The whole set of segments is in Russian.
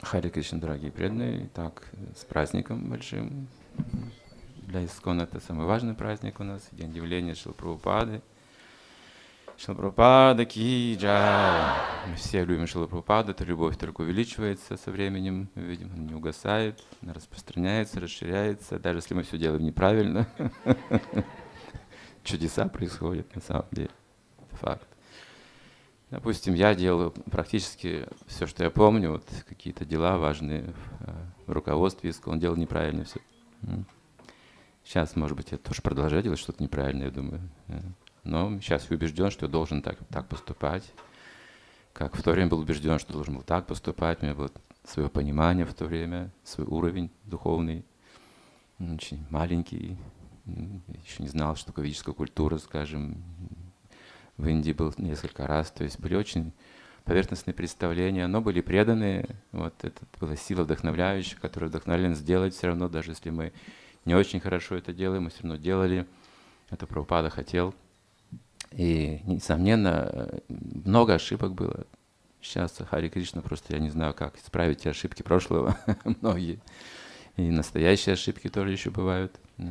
Харе Кришна, дорогие преданные, так, с праздником большим. Для ИСККОН это самый важный праздник у нас, день явления Шрилы Прабхупады. Шрила Прабхупада ки джай. Мы все любим Шрилу Прабхупаду, эта любовь только увеличивается со временем, мы видим, она не угасает, она распространяется, расширяется, даже если мы все делаем неправильно. Чудеса происходят на самом деле, это факт. Допустим, я делаю практически все, что я помню, вот какие-то дела важные в руководстве ИСККОН, он делал неправильно все. Сейчас, может быть, я тоже продолжаю делать что-то неправильное, я думаю. Но сейчас я убежден, что я должен так поступать. Как в то время был убежден, что должен был так поступать. У меня было свое понимание в то время, свой уровень духовный, очень маленький. Еще не знал, что такое ведическая культура, скажем. В Индии был несколько раз, то есть были очень поверхностные представления, но были преданные. Вот это была сила вдохновляющая, которая вдохновляла нас сделать все равно, даже если мы не очень хорошо это делаем, мы все равно делали. Это Прабхупада хотел. И, несомненно, много ошибок было. Сейчас Харе Кришна, просто я не знаю, как исправить те ошибки прошлого, многие. И настоящие ошибки тоже еще бывают.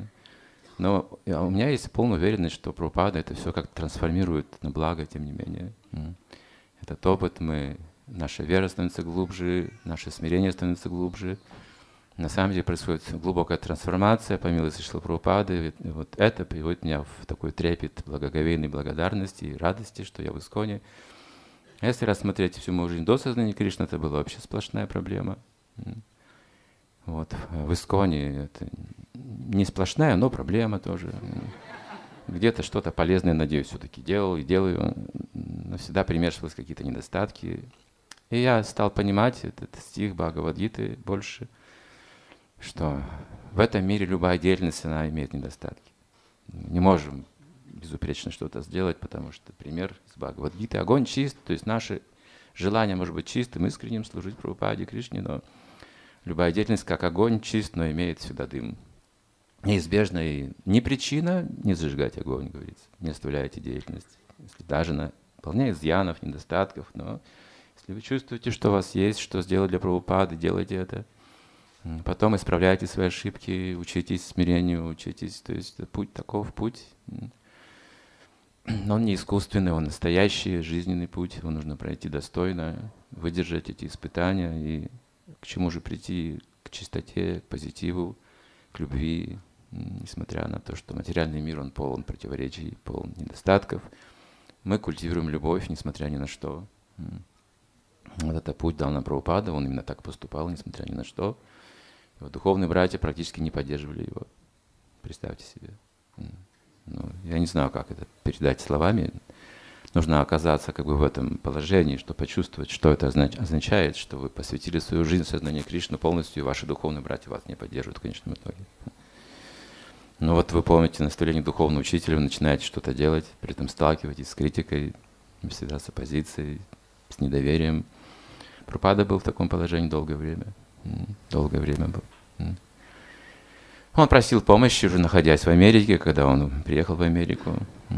Но у меня есть полная уверенность, что Прабхупада это все как-то трансформирует на благо, тем не менее. Этот опыт, наша вера становится глубже, наше смирение становится глубже. На самом деле происходит глубокая трансформация по милости Шрилы Прабхупады. И вот это приводит меня в такой трепет благоговейной благодарности и радости, что я в ИСККОНе. А если рассмотреть всю мою жизнь до сознания Кришны, это была вообще сплошная проблема. Вот. В ИСККОНе это не сплошная, но проблема тоже. Где-то что-то полезное, надеюсь, все-таки делал и делаю. Но всегда примешивались какие-то недостатки. И я стал понимать этот стих Бхагавад-гиты больше, что в этом мире любая деятельность, она имеет недостатки. Мы не можем безупречно что-то сделать, потому что, пример из Бхагавад-гиты, огонь чист, то есть наше желание может быть чистым, искренним, служить Прабхупаде, Кришне, но любая деятельность, как огонь, чист, но имеет всегда дым. Неизбежно и не причина не зажигать огонь, говорится, не оставляйте деятельность. Если даже она полна изъянов, недостатков, но если вы чувствуете, что у вас есть, что сделать для Прабхупады, делайте это. Потом исправляйте свои ошибки, учитесь смирению, учитесь, то есть путь таков путь. Но он не искусственный, он настоящий, жизненный путь, его нужно пройти достойно, выдержать эти испытания и к чему же прийти, к чистоте, к позитиву, к любви, несмотря на то, что материальный мир, он полон противоречий, полон недостатков. Мы культивируем любовь, несмотря ни на что. Вот это путь дал нам Прабхупада, он именно так поступал, несмотря ни на что. Его духовные братья практически не поддерживали его. Представьте себе. Ну, я не знаю, как это передать словами. Нужно оказаться как бы в этом положении, чтобы почувствовать, что это означает, что вы посвятили свою жизнь сознанию Кришны полностью, и ваши духовные братья вас не поддерживают в конечном итоге. Но вот вы помните наставление духовного учителя, вы начинаете что-то делать, при этом сталкиваетесь с критикой, всегда с оппозицией, с недоверием. Прабхупада был в таком положении долгое время. Долгое время был. Он просил помощи, уже находясь в Америке, когда он приехал в Америку.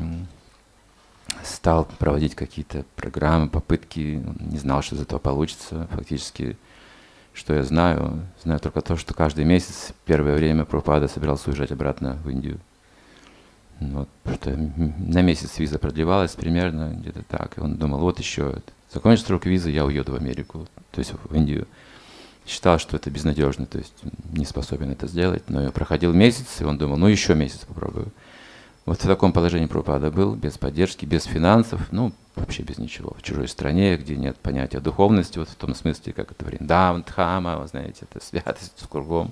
Стал проводить какие-то программы, попытки. Он не знал, что из этого получится. Фактически, что я знаю только то, что каждый месяц, первое время Прабхупада собирался уезжать обратно в Индию. Вот, потому что на месяц виза продлевалась примерно, где-то так. И он думал, вот еще, закончится срок визы, я уеду в Америку, то есть в Индию. Считал, что это безнадежно, то есть не способен это сделать. Но проходил месяц, и он думал, ну еще месяц попробую. Вот в таком положении Прабхупада был, без поддержки, без финансов, ну вообще без ничего. В чужой стране, где нет понятия духовности, вот в том смысле, как это Вриндаван, Дхама, вы знаете, это святость с кругом,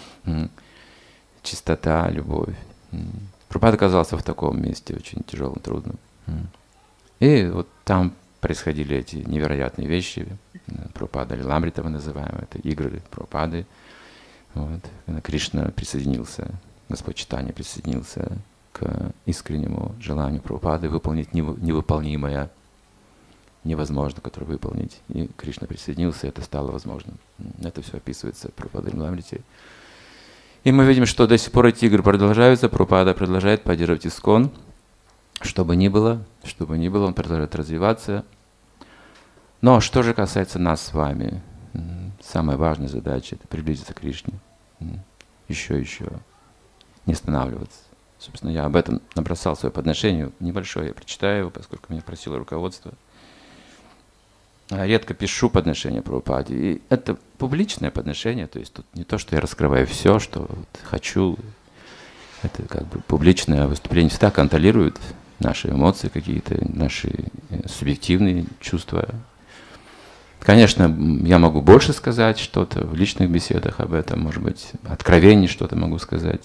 чистота, любовь. Прабхупада оказался в таком месте, очень тяжелым, трудным. И вот там происходили эти невероятные вещи. Прабхупада Лиламрита мы называем, это игры Прабхупады. Вот. Кришна присоединился, Господь Чайтанья присоединился к искреннему желанию Прабхупады выполнить невыполнимое, невозможно, которое выполнить. И Кришна присоединился, и это стало возможным. Это все описывается в Прабхупаде Лиламрите. И мы видим, что до сих пор эти игры продолжаются, Прабхупада продолжает поддерживать ИСККОН. Что бы ни было, он продолжает развиваться. Но что же касается нас с вами? Самая важная задача — это приблизиться к Кришне. Еще. Не останавливаться. Собственно, я об этом набросал свое подношение небольшое. Я прочитаю его, поскольку меня просило руководство. Редко пишу подношение Прабхупаде. И это публичное подношение, то есть тут не то, что я раскрываю все, что вот хочу. Это как бы публичное выступление. Всегда контролирует наши эмоции какие-то, наши субъективные чувства. Конечно, я могу больше сказать что-то в личных беседах об этом, может быть, откровеннее что-то могу сказать.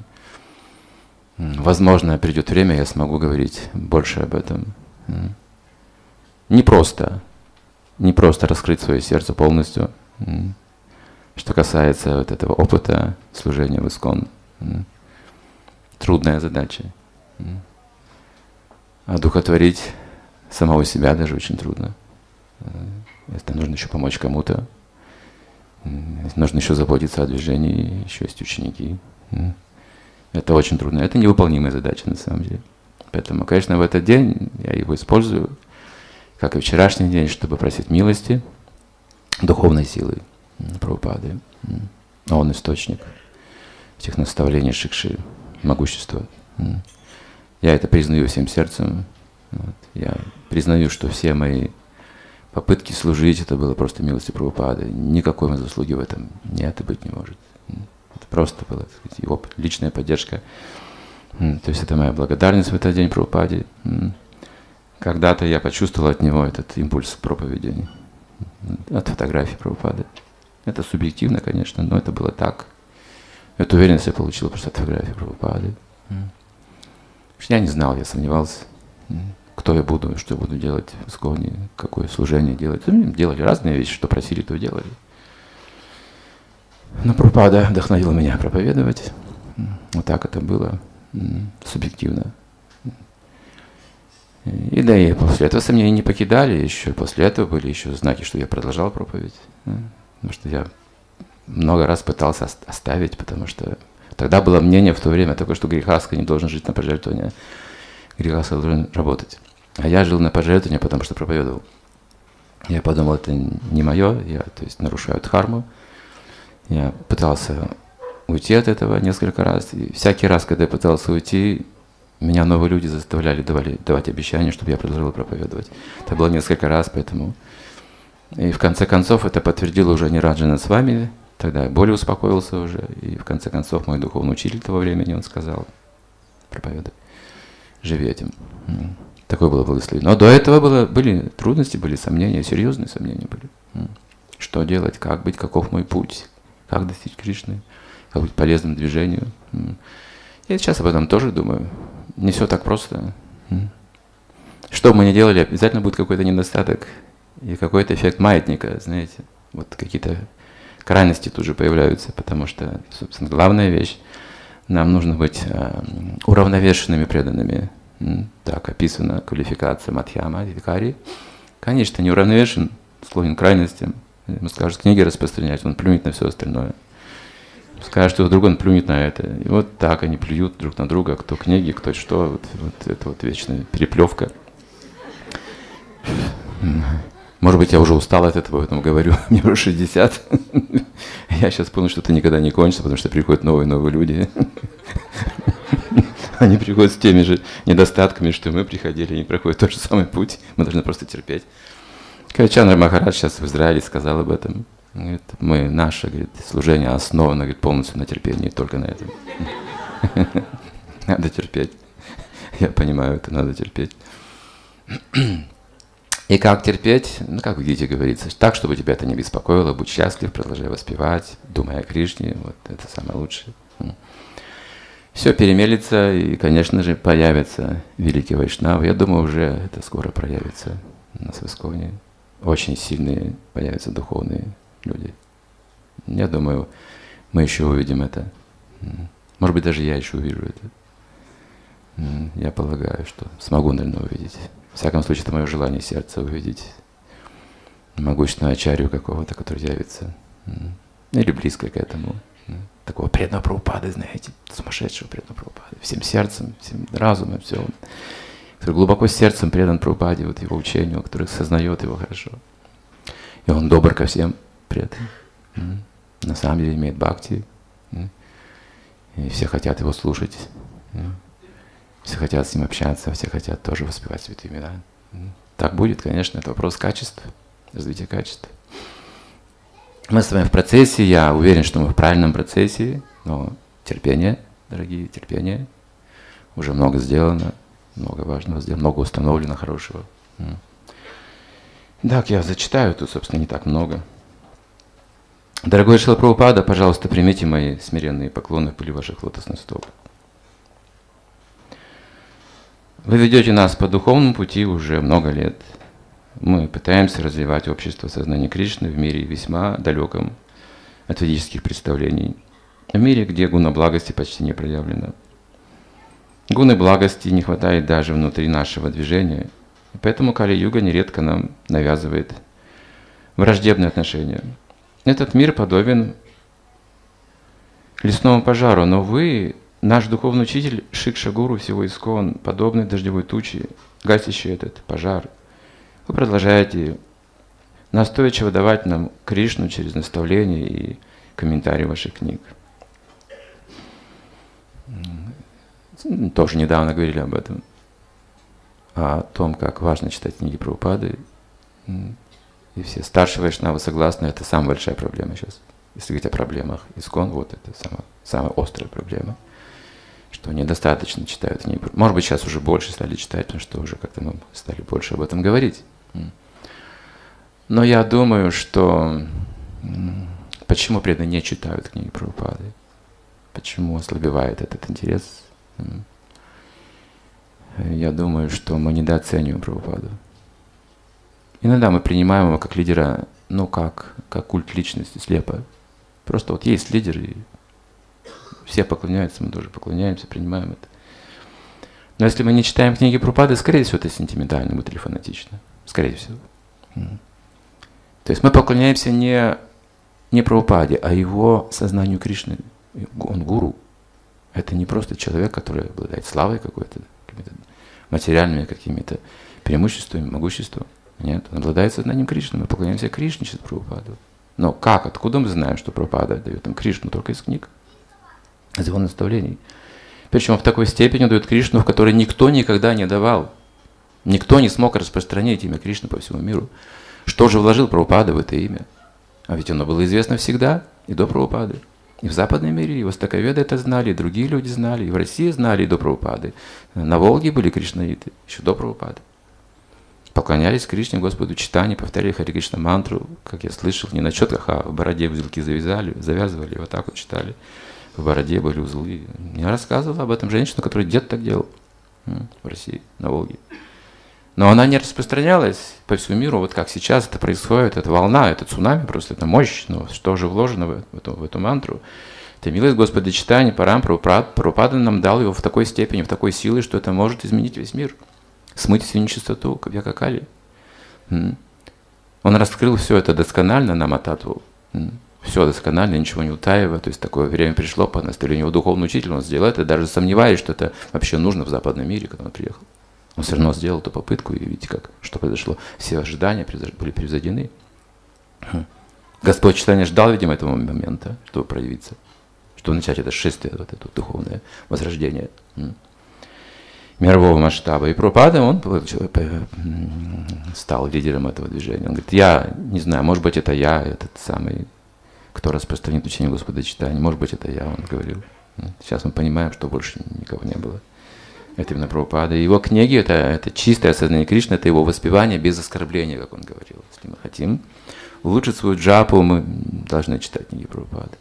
Возможно, придет время, я смогу говорить больше об этом. Не просто раскрыть свое сердце полностью. Что касается вот этого опыта служения в Искон, трудная задача. Одухотворить самого себя даже очень трудно. Это нужно еще помочь кому-то. Нужно еще заботиться о движении, еще есть ученики. Это очень трудно. Это невыполнимая задача на самом деле. Поэтому, конечно, в этот день я его использую, как и вчерашний день, чтобы просить милости, духовной силы Прабхупады. Он источник этих наставлений Шикши, могущества. Я это признаю всем сердцем. Я признаю, что все мои попытки служить, это было просто милостью Прабхупады. Никакой моей заслуги в этом нет и быть не может. Это просто была, так сказать, его личная поддержка. То есть это моя благодарность в этот день Прабхупаде. Когда-то я почувствовал от него этот импульс проповеди, от фотографии Прабхупады. Это субъективно, конечно, но это было так. Эту уверенность я получил просто от фотографии Прабхупады. Я не знал, я сомневался, кто я буду, что я буду делать в Исконе, какое служение делать. Делали разные вещи, что просили, то делали. Но Прабхупада вдохновила меня проповедовать. Вот так это было, субъективно. И да, и после этого сомнения не покидали. Еще после этого были еще знаки, что я продолжал проповедь. Потому что я много раз пытался оставить, потому что тогда было мнение в то время такое, что грехаска не должен жить на пожертвования. Грехаска должен работать. А я жил на пожертвования, потому что проповедовал. Я подумал, это не мое, я, то есть, нарушаю дхарму. Я пытался уйти от этого несколько раз. И всякий раз, когда я пытался уйти, меня новые люди заставляли давать обещания, чтобы я продолжил проповедовать. Это было несколько раз, поэтому... И в конце концов это подтвердило уже Нираджана с вами. Тогда я более успокоился уже. И в конце концов мой духовный учитель того времени, он сказал: проповедуй, живи этим. Такое было благословение. Но до этого были трудности, были сомнения, серьезные сомнения были. Что делать, как быть, каков мой путь, как достичь Кришны, как быть полезным движению. Я сейчас об этом тоже думаю. Не все так просто. Что бы мы ни делали, обязательно будет какой-то недостаток и какой-то эффект маятника, знаете. Вот какие-то крайности тут же появляются, потому что, собственно, главная вещь, нам нужно быть уравновешенными преданными. Так описана квалификация Мадхьяма, Викари. Конечно, неуравновешен, склонен к крайностям. Ему скажут книги распространять, он плюнет на все остальное. Скажет что-то другое, он плюнет на это. И вот так они плюют друг на друга, кто книги, кто что. Вот это вот вечная переплевка. Может быть, я уже устал от этого, поэтому говорю, мне уже 60. Я сейчас понял, что это никогда не кончится, потому что приходят новые люди. Они приходят с теми же недостатками, что мы приходили, они проходят тот же самый путь. Мы должны просто терпеть. Чандра Махарадж сейчас в Израиле сказал об этом. Говорит, наше, говорит, служение основано, говорит, полностью на терпении, только на этом. Надо терпеть. Я понимаю, это надо терпеть. И как терпеть? Как в Гите говорится, так, чтобы тебя это не беспокоило, будь счастлив, продолжай воспевать, думай о Кришне, вот это самое лучшее. Все перемелится, и, конечно же, появятся великие вайшнавы. Я думаю, уже это скоро проявится у нас в Исконе. Очень сильные появятся духовные люди. Я думаю, мы еще увидим это. Может быть, даже я еще увижу это. Я полагаю, что смогу, наверное, увидеть. В всяком случае, это мое желание сердца увидеть могущественного ачарью какого-то, который явится. Или близко к этому. Такого преданного Прабхупады, знаете, сумасшедшего преданного Прабхупады. Всем сердцем, всем разумом, все. Который глубоко сердцем предан Прабхупаде, вот его учению, который сознает его хорошо. И он добр ко всем преданным. на самом деле имеет бхакти, и все хотят его слушать, все хотят с ним общаться, все хотят тоже воспевать святые имена. Так будет, конечно, это вопрос качества, развития качества. Мы с вами в процессе, я уверен, что мы в правильном процессе, но терпение, дорогие, терпение. Уже много сделано, много важного сделано, много установлено хорошего. Так, я зачитаю, тут, собственно, не так много. Дорогой Шрила Прабхупада, пожалуйста, примите мои смиренные поклоны в пыли ваших лотосных стоп. Вы ведете нас по духовному пути уже много лет. Мы пытаемся развивать общество сознания Кришны в мире весьма далеком от ведических представлений. В мире, где гуна благости почти не проявлена. Гуны благости не хватает даже внутри нашего движения. И поэтому Кали-юга нередко нам навязывает враждебные отношения. Этот мир подобен лесному пожару, но вы, наш духовный учитель Шикша-гуру всего ИСККОН, подобны дождевой туче, гасящей этот пожар. Вы продолжаете настойчиво давать нам Кришну через наставления и комментарии ваших книг. Тоже недавно говорили об этом. О том, как важно читать книги Прабхупады. И все старшие вайшнавы согласны, это самая большая проблема сейчас. Если говорить о проблемах ИСККОН, вот это самая острая проблема. Что недостаточно читают книги. Может быть, сейчас уже больше стали читать, потому что уже как-то мы стали больше об этом говорить. Но я думаю, что почему преданные не читают книги Прабхупады? Почему ослабевает этот интерес? Я думаю, что мы недооцениваем Прабхупаду. Иногда мы принимаем его как лидера, как культ личности, слепо. Просто вот есть лидер, и все поклоняются, мы тоже поклоняемся, принимаем это. Но если мы не читаем книги Прабхупады, скорее всего, это сентиментально будет или фанатично. Скорее всего. То есть мы поклоняемся не Прабхупаде, а его сознанию Кришны. Он гуру. Это не просто человек, который обладает славой какой-то, какими-то материальными какими-то преимуществами, могуществом. Нет, он обладает сознанием Кришны. Мы поклоняемся Кришне через Прабхупаду. Но как? Откуда мы знаем, что Прабхупада дает нам Кришну? Только из книг, из его наставлений. Причем в такой степени дает Кришну, в которой никто никогда не давал. Никто не смог распространять имя Кришны по всему миру. Что же вложил Прабхупада в это имя? А ведь оно было известно всегда, и до Прабхупады. И в западном мире, и востоковеды это знали, и другие люди знали, и в России знали, и до Прабхупады. На Волге были кришнаиты, еще до Прабхупады. Поклонялись Кришне, Господу Чайтанье, повторяли Харе Кришна мантру, как я слышал, не на четках, а в бороде узелки завязывали, вот так вот читали. В бороде были узлы. Я рассказывал об этом женщину, которая дед так делал в России, на Волге. Но она не распространялась по всему миру, вот как сейчас это происходит, это волна, это цунами, просто это мощь, но что же вложено в эту мантру? Это милость Господа Чайтаньи, Парам Прабхупада нам дал его в такой степени, в такой силе, что это может изменить весь мир. Смыть всю нечистоту, как века Кали. Он раскрыл все это досконально на Мататву. Все досконально, ничего не утаивая. То есть такое время пришло по наставлению его духовного учителя, он сделал это, даже сомневаясь, что это вообще нужно в западном мире, когда он приехал. Он все равно сделал эту попытку, и видите, что произошло. Все ожидания были превзойдены. Господь Чайтанья ждал, видимо, этого момента, чтобы проявиться, чтобы начать это шествие, вот это духовное возрождение мирового масштаба. И Прабхупада, он стал лидером этого движения. Он говорит, я не знаю, может быть, это я, этот самый, кто распространит учение Господа Чайтаньи, может быть, это я, он говорил. Сейчас мы понимаем, что больше никого не было. Это именно Прабхупада. Его книги, это чистое сознание Кришны, это его воспевание без оскорбления, как он говорил. Если мы хотим улучшить свою джапу, мы должны читать книги Прабхупады.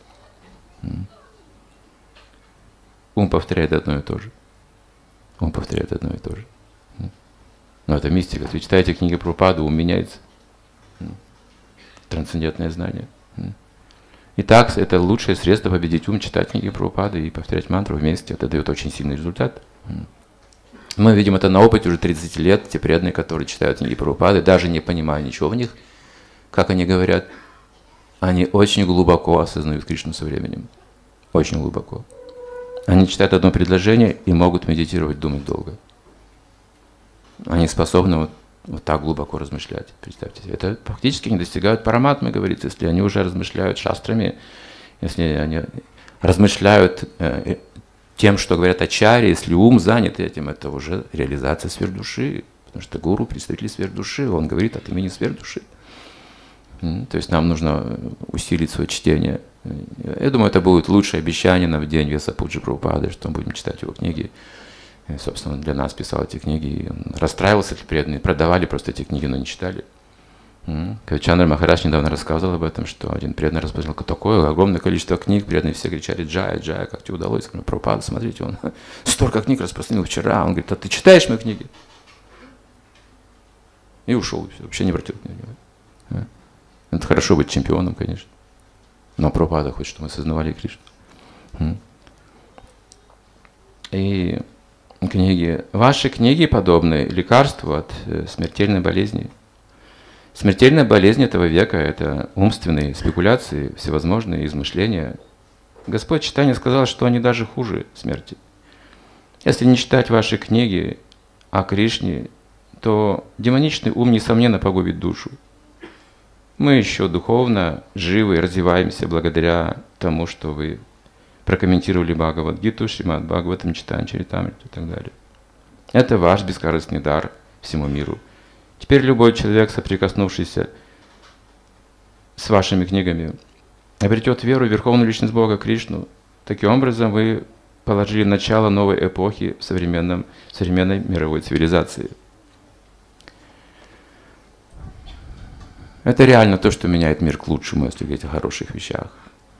Ум повторяет одно и то же. Он повторяет одно и то же. Но это мистика. Если вы читаете книги Прабхупады, ум меняется. Трансцендентное знание. Итак, это лучшее средство победить ум, читать книги Прабхупады и повторять мантру вместе. Это дает очень сильный результат. Мы видим это на опыте уже 30 лет. Те преданные, которые читают книги Прабхупады, даже не понимая ничего в них, как они говорят, они очень глубоко осознают Кришну со временем. Очень глубоко. Они читают одно предложение и могут медитировать, думать долго. Они способны вот так глубоко размышлять. Представьте себе. Это фактически не достигают параматмы, говорится, если они уже размышляют шастрами Если они размышляют тем, что говорят ачарьи, если ум занят этим, это уже реализация сверхдуши. Потому что гуру — представитель сверхдуши, он говорит от имени сверхдуши. То есть нам нужно усилить свое чтение. Я думаю, это будет лучшее обещание на в день Весапуджи Прабхупады, что мы будем читать его книги. И, собственно, он для нас писал эти книги. И он расстраивался, если преданные продавали просто эти книги, но не читали. Чандра Махарадж недавно рассказывал об этом, что один преданный распространил такое огромное количество книг, преданные все кричали: «Джая, Джая, как тебе удалось?» Я говорю: «Прабхупада, смотрите, он столько книг распространил вчера». Он говорит: «А ты читаешь мои книги?» И ушел, вообще не обратил внимания. Это хорошо быть чемпионом, конечно. Но Прабхупада хочет, чтобы мы осознавали Кришну. И книги, ваши книги подобны лекарству от смертельной болезни. Смертельная болезнь этого века — это умственные спекуляции, всевозможные измышления. Господь Чайтанья сказал, что они даже хуже смерти. Если не читать ваши книги о Кришне, то демоничный ум, несомненно, погубит душу. Мы еще духовно живы и развиваемся благодаря тому, что вы прокомментировали Бхагавад-гиту, Шримад Бхагаватам, Чайтанья Чаритамриту и так далее. Это ваш бескорыстный дар всему миру. Теперь любой человек, соприкоснувшийся с вашими книгами, обретет веру в Верховную Личность Бога Кришну. Таким образом, вы положили начало новой эпохи в современной мировой цивилизации. Это реально то, что меняет мир к лучшему, если говорить о хороших вещах.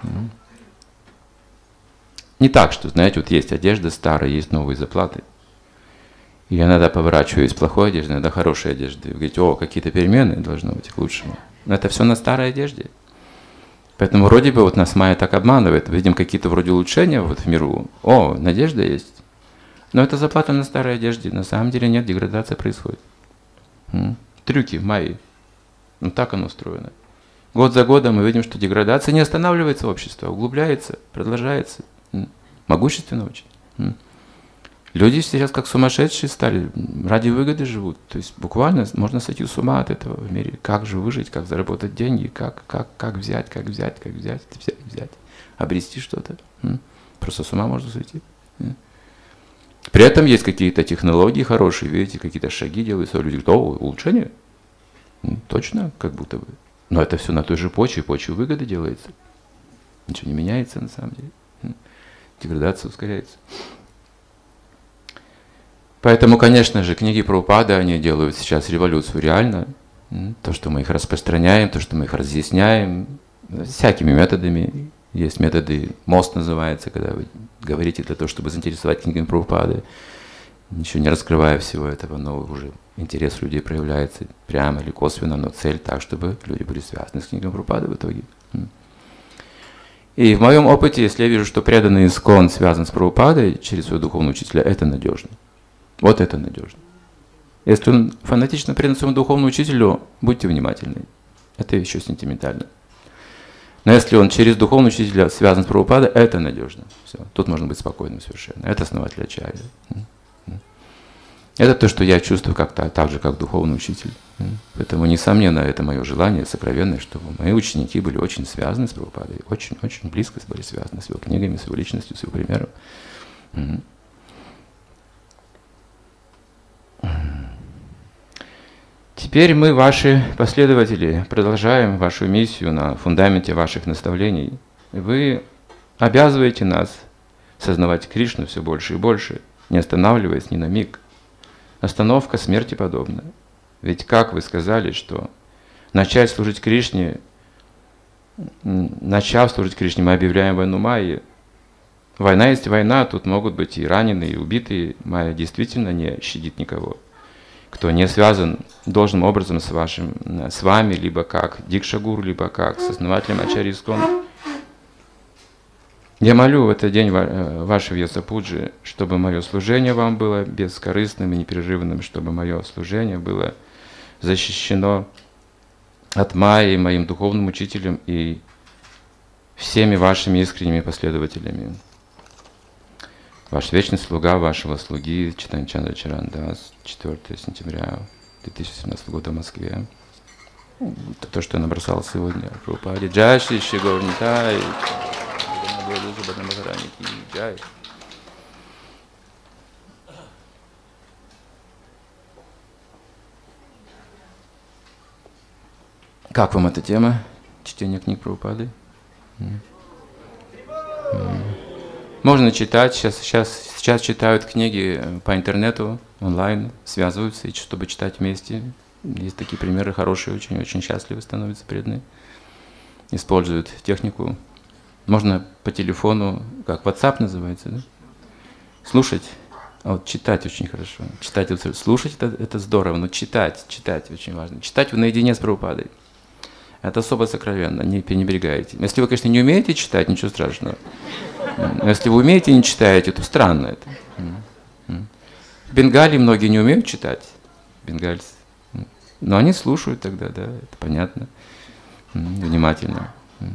Не так, что, знаете, вот есть одежда старая, есть новые заплаты. И я иногда поворачиваю из плохой одежды, иногда хорошей одежды. Вы говорите: «О, какие-то перемены должны быть к лучшему». Но это все на старой одежде. Поэтому вроде бы вот нас Майя так обманывает. Видим какие-то вроде улучшения вот в миру. О, надежда есть. Но это заплата на старой одежде. На самом деле нет, деградация происходит. Трюки Майи. Ну так оно устроено. Год за годом мы видим, что деградация не останавливается общество, а углубляется, продолжается. Могущественно очень. Люди сейчас как сумасшедшие стали, ради выгоды живут. То есть буквально можно сойти с ума от этого в мире. Как же выжить, как заработать деньги, как взять, обрести что-то. Просто с ума можно сойти. При этом есть какие-то технологии хорошие, видите, какие-то шаги делаются. Люди говорят: «О, улучшение?» Точно, как будто бы. Но это все на той же почве выгоды делается. Ничего не меняется на самом деле. Деградация ускоряется. Поэтому, конечно же, книги Прабхупады, они делают сейчас революцию реально. То, что мы их распространяем, то, что мы их разъясняем, всякими методами. Есть методы, мост называется, когда вы говорите для того, чтобы заинтересовать книгами Прабхупады, ничего не раскрывая всего этого, но уже интерес людей проявляется прямо или косвенно, но цель так, чтобы люди были связаны с книгами Прабхупады в итоге. И в моем опыте, если я вижу, что преданный искон связан с Прабхупадой через своего духовного учителя, это надежно. Вот это надежно. Если он фанатично предан своему духовному учителю, будьте внимательны. Это еще сентиментально. Но если он через духовного учителя связан с Прабхупадой, это надежно. Все. Тут можно быть спокойным совершенно. Это основатель ачарьи. Это то, что я чувствую как-то так же, как духовный учитель. Поэтому, несомненно, это мое желание сокровенное, чтобы мои ученики были очень связаны с Прабхупадой, очень близко были связаны с его книгами, с его личностью, с его примером. Теперь мы, ваши последователи, продолжаем вашу миссию на фундаменте ваших наставлений. Вы обязываете нас сознавать Кришну все больше и больше, не останавливаясь ни на миг. Остановка смерти подобна. Ведь как вы сказали, что начав служить Кришне, мы объявляем войну Майе. Война есть война, тут могут быть и раненые, и убитые. Майя действительно не щадит никого. Кто не связан должным образом с вами, либо как Дикша-гуру, либо как с основателем ачарьи Искон. Я молю в этот день вашей Вьясапуджи, чтобы мое служение вам было бескорыстным и непрерывным, чтобы мое служение было защищено от Майи, моим духовным учителем и всеми вашими искренними последователями. Ваш вечный слуга вашего слуги Чайтанья Чандра Чарандас, 4 сентября 2017 года в Москве. Это то, что я набросал сегодня. Прабхупаде Джай Шри Шри Гаур Нитай. Как вам эта тема? Чтение книг Прабхупады? Можно читать. Сейчас читают книги по интернету, онлайн, связываются, и чтобы читать вместе. Есть такие примеры хорошие, очень счастливы становятся преданные. Используют технику. Можно по телефону, как WhatsApp называется, да? Слушать. А вот читать очень хорошо. Читать, слушать это здорово, но читать очень важно. Читать наедине с Прабхупадой. Это особо сокровенно, не пренебрегайте. Если вы, конечно, не умеете читать, ничего страшного. Но если вы умеете и не читаете, то странно это. В Бенгалии многие не умеют читать, бенгальцы. Но они слушают тогда, да, это понятно, внимательно.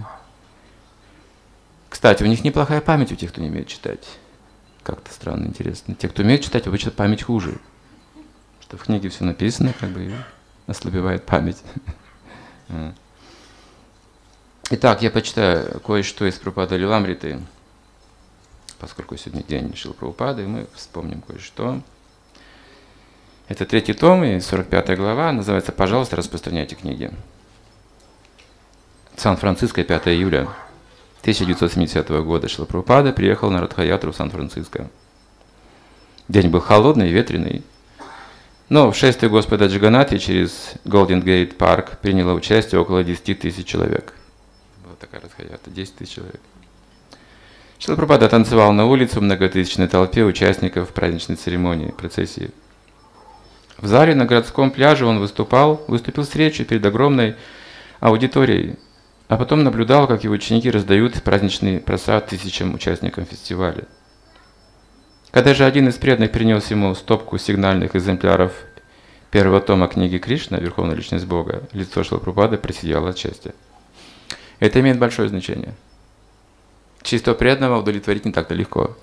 Кстати, у них неплохая память у тех, кто не умеет читать. Как-то странно, интересно. Те, кто умеет читать, обычно память хуже. Что в книге все написано, как бы ослабевает память. Итак, я почитаю кое-что из Прабхупады Лиламриты, поскольку сегодня день Шрилы Прабхупады, и мы вспомним кое-что. Это 3-й том и 45 глава, называется «Пожалуйста, распространяйте книги». Сан-Франциско, 5 июля 1970 года Шрила Прабхупада приехал на Радха-ятру в Сан-Франциско. День был холодный и ветреный, но в шествии Господа Джаганнати через Голден Гейт парк приняло участие около 10 тысяч человек. Была такая Радха-ятра, 10 тысяч человек. Шрила Прабхупада танцевал на улице в многотысячной толпе участников праздничной церемонии, процессии. В зале на городском пляже он выступил с речью перед огромной аудиторией, а потом наблюдал, как его ученики раздают праздничный просад тысячам участникам фестиваля. Когда же один из преданных принес ему стопку сигнальных экземпляров первого тома книги Кришна «Верховная личность Бога», лицо Шрилы Прабхупады просияло от счастья. Это имеет большое значение. Чистого преданного удовлетворить не так-то легко.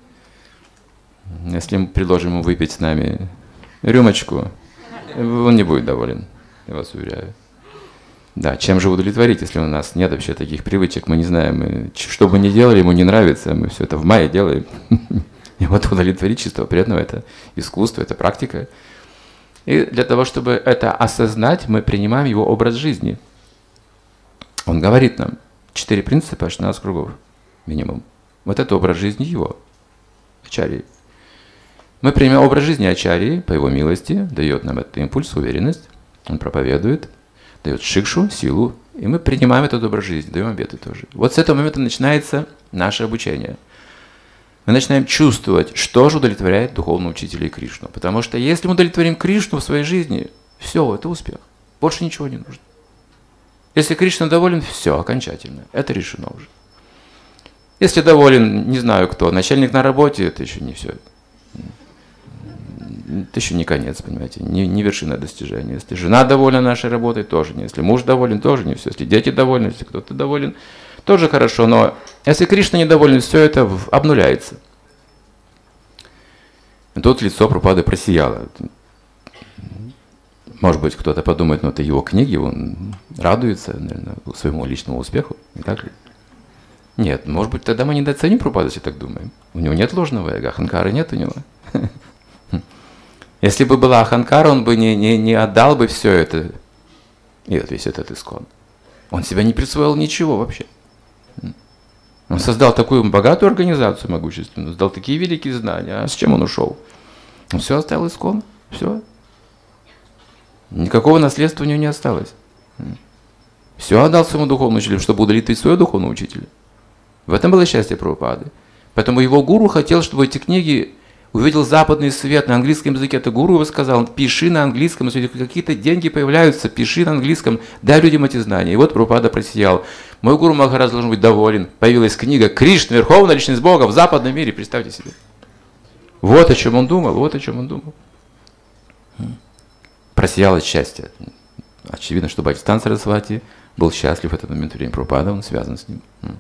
Если мы предложим ему выпить с нами рюмочку, он не будет доволен, я вас уверяю. Да, чем же удовлетворить, если у нас нет вообще таких привычек, мы не знаем, что бы ни делали, ему не нравится, мы все это в мае делаем. И вот удовлетворить чистого преданного – это искусство, это практика. И для того, чтобы это осознать, мы принимаем его образ жизни. Он говорит нам 4 принципа 16 кругов, минимум. Вот это образ жизни его, ачарьи. Мы принимаем образ жизни ачарьи, по его милости, дает нам этот импульс, уверенность, он проповедует, дает шикшу, силу, и мы принимаем этот образ жизни, даем обеты тоже. Вот с этого момента начинается наше обучение. Мы начинаем чувствовать, что же удовлетворяет духовного учителя и Кришну. Потому что если мы удовлетворим Кришну в своей жизни, все, это успех. Больше ничего не нужно. Если Кришна доволен, все, окончательно. Это решено уже. Если доволен, не знаю кто, начальник на работе, это еще не все. Это еще не конец, понимаете, не вершина достижения. Если жена довольна нашей работой, тоже не. Если муж доволен, тоже не все. Если дети довольны, если кто-то доволен, тоже хорошо. Но если Кришна недоволен, все это обнуляется. И тут лицо Прабхупады просияло. Может быть, кто-то подумает, ну это его книги, он радуется, наверное, своему личному успеху, не так ли? Нет, может быть, тогда мы недооценим Прабхупаду, если так думаем. У него нет ложного эго, аханкары нет у него. Если бы была аханкара, он бы не отдал бы все это, и вот весь этот искон. Он себя не присвоил ничего вообще. Он создал такую богатую организацию могущественную, создал такие великие знания. А с чем он ушел? Он все оставил искон, все. Никакого наследства у него не осталось. Все отдал своему духовному учителю, чтобы удовлетворить своего духовного учителя. В этом было счастье Прабхупады. Поэтому его гуру хотел, чтобы эти книги увидел западный свет на английском языке. Это гуру его сказал, пиши на английском, если какие-то деньги появляются, пиши на английском, дай людям эти знания. И вот Прабхупада просиял. Мой гуру Махарадж должен быть доволен. Появилась книга «Кришна, Верховная личность Бога» в западном мире, представьте себе. Вот о чем он думал, вот о чем он думал. Просиял от счастья. Очевидно, что Бхактисиданта Сарасвати был счастлив в этот момент времени. Прабхупада, он связан с ним.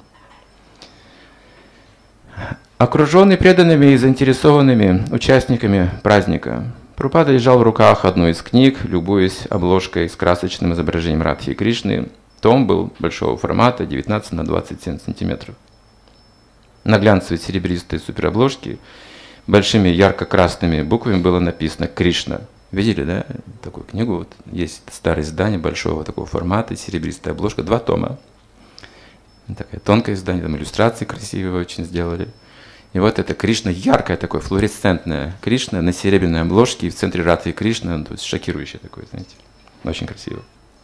Окруженный преданными и заинтересованными участниками праздника, Прабхупада держал в руках одну из книг, любуясь обложкой с красочным изображением Радхи и Кришны. Том был большого формата, 19 на 27 сантиметров. На глянцевой серебристой суперобложке большими ярко-красными буквами было написано «Кришна». Видели, да, такую книгу? Вот есть старое издание большого такого формата, серебристая обложка, 2 тома. Такое тонкое издание, там иллюстрации красивые очень сделали. И вот это Кришна, яркое такое, флуоресцентное Кришна на серебряной обложке, и в центре Радхи Кришна, то есть шокирующее такое, знаете. Очень красиво.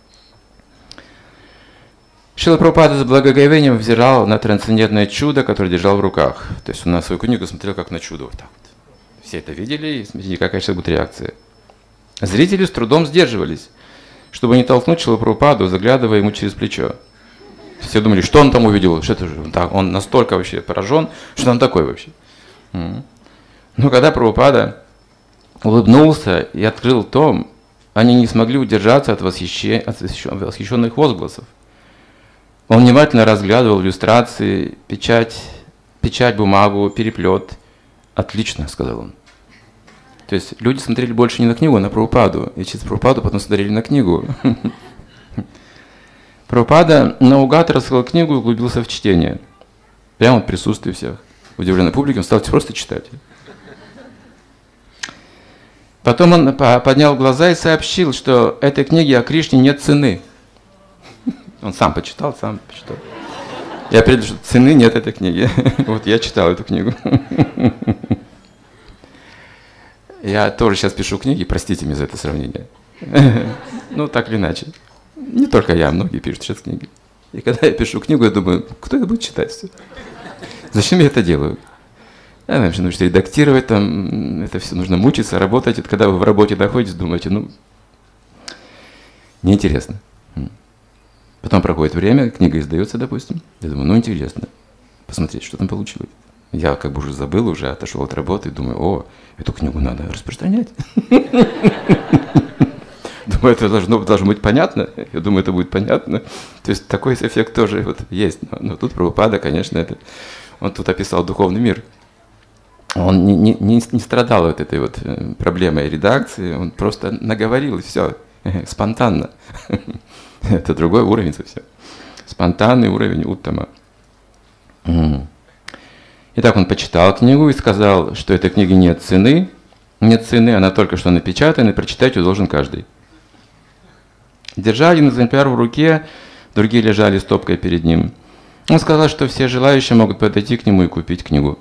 Шрила Прабхупада с благоговением взирал на трансцендентное чудо, которое держал в руках. То есть он на свою книгу смотрел как на чудо. Вот так вот. Все это видели, и смотрите, какая сейчас будет реакция. Зрители с трудом сдерживались, чтобы не толкнуть Шрилу Прабхупаду, заглядывая ему через плечо. Все думали, что он там увидел, что это же, он настолько вообще поражен, что он такой вообще. Но когда Прабхупада улыбнулся и открыл том, они не смогли удержаться от восхищенных возгласов. Он внимательно разглядывал иллюстрации, печать, бумагу, переплет. «Отлично», — сказал он. То есть люди смотрели больше не на книгу, а на Прабхупаду. И через Прабхупаду потом смотрели на книгу. Прабхупада наугад раскрыл книгу и углубился в чтение. Прямо в присутствии всех. Удивленной публики он стал просто читать. Потом он поднял глаза и сообщил, что этой книге о Кришне нет цены. Он сам почитал. Я определил, что цены нет этой книги. Вот я читал эту книгу. Я тоже сейчас пишу книги, простите меня за это сравнение. Ну, так или иначе. Не только я, многие пишут сейчас книги. И когда я пишу книгу, я думаю, кто это будет читать все? Зачем я это делаю? Нужно редактировать, там, это все нужно мучиться, работать. Это когда вы в работе находитесь, думаете, неинтересно. Потом проходит время, книга издается, допустим. Я думаю, интересно, посмотреть, что там получилось. Я как бы уже забыл, уже отошел от работы и думаю, эту книгу надо распространять. Думаю, это должно быть понятно. Я думаю, это будет понятно. То есть такой эффект тоже вот есть. Но тут Прабхупада, конечно, он тут описал духовный мир. Он не страдал вот этой вот проблемой редакции, он просто наговорил, и все, спонтанно. Это другой уровень совсем. Спонтанный уровень уттама. Итак, он почитал книгу и сказал, что этой книге нет цены, она только что напечатана, и прочитать ее должен каждый. Держа один экземпляр в руке, другие лежали стопкой перед ним. Он сказал, что все желающие могут подойти к нему и купить книгу.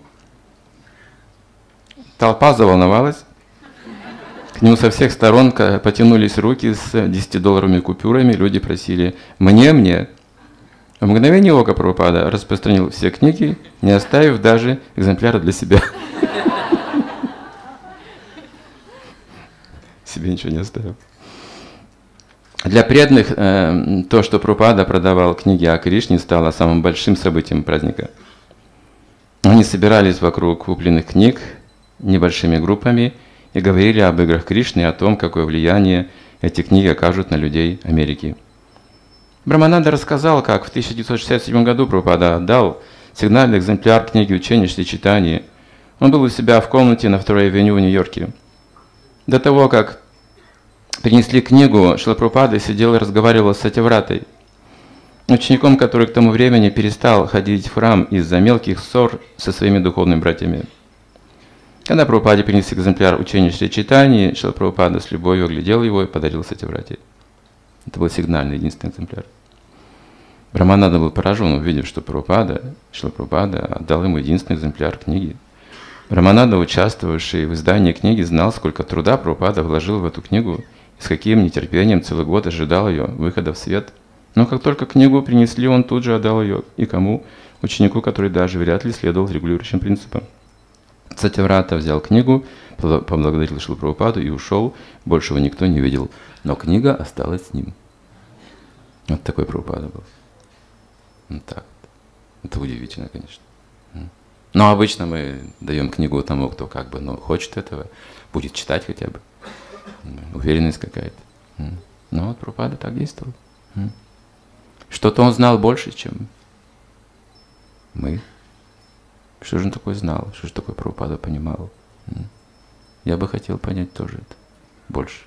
Толпа заволновалась. К нему со всех сторон потянулись руки с 10-долларовыми купюрами. Люди просили «мне». В мгновение ока Прабхупада распространил все книги, не оставив даже экземпляра для себя. Себе ничего не оставил. Для преданных то, что Прабхупада продавал книги о Кришне, стало самым большим событием праздника. Они собирались вокруг купленных книг небольшими группами и говорили об играх Кришны и о том, какое влияние эти книги окажут на людей Америки. Брамананда рассказал, как в 1967 году Прабхупада отдал сигнальный экземпляр книги учения Шри Чайтаньи. Он был у себя в комнате на 2-й авеню в Нью-Йорке. До того, как принесли книгу, Шрила Прабхупада сидел и разговаривал с Сатьявратой, учеником, который к тому времени перестал ходить в храм из-за мелких ссор со своими духовными братьями. Когда Прабхупаде принесли экземпляр учения Шри Чайтаньи, Шрила Прабхупада с любовью оглядел его и подарил Сатьяврате. Это был сигнальный, единственный экземпляр. Брамананда был поражен, увидев, что Шрила Прабхупада отдал ему единственный экземпляр книги. Брамананда, участвовавший в издании книги, знал, сколько труда Прабхупада вложил в эту книгу и с каким нетерпением целый год ожидал ее выхода в свет. Но как только книгу принесли, он тут же отдал ее. И кому? Ученику, который даже вряд ли следовал регулирующим принципам. Сатьяврата взял книгу, поблагодарил Шрилу Прабхупаду и ушел. Больше его никто не видел. Но книга осталась с ним. Вот такой Прабхупада был. Вот так. Это удивительно, конечно. Но обычно мы даем книгу тому, кто хочет этого, будет читать хотя бы. Уверенность какая-то. Но вот Прабхупада так действовал. Что-то он знал больше, чем мы. Что же он такое знал? Что же такое Прабхупада понимал? Я бы хотел понять тоже это. Больше.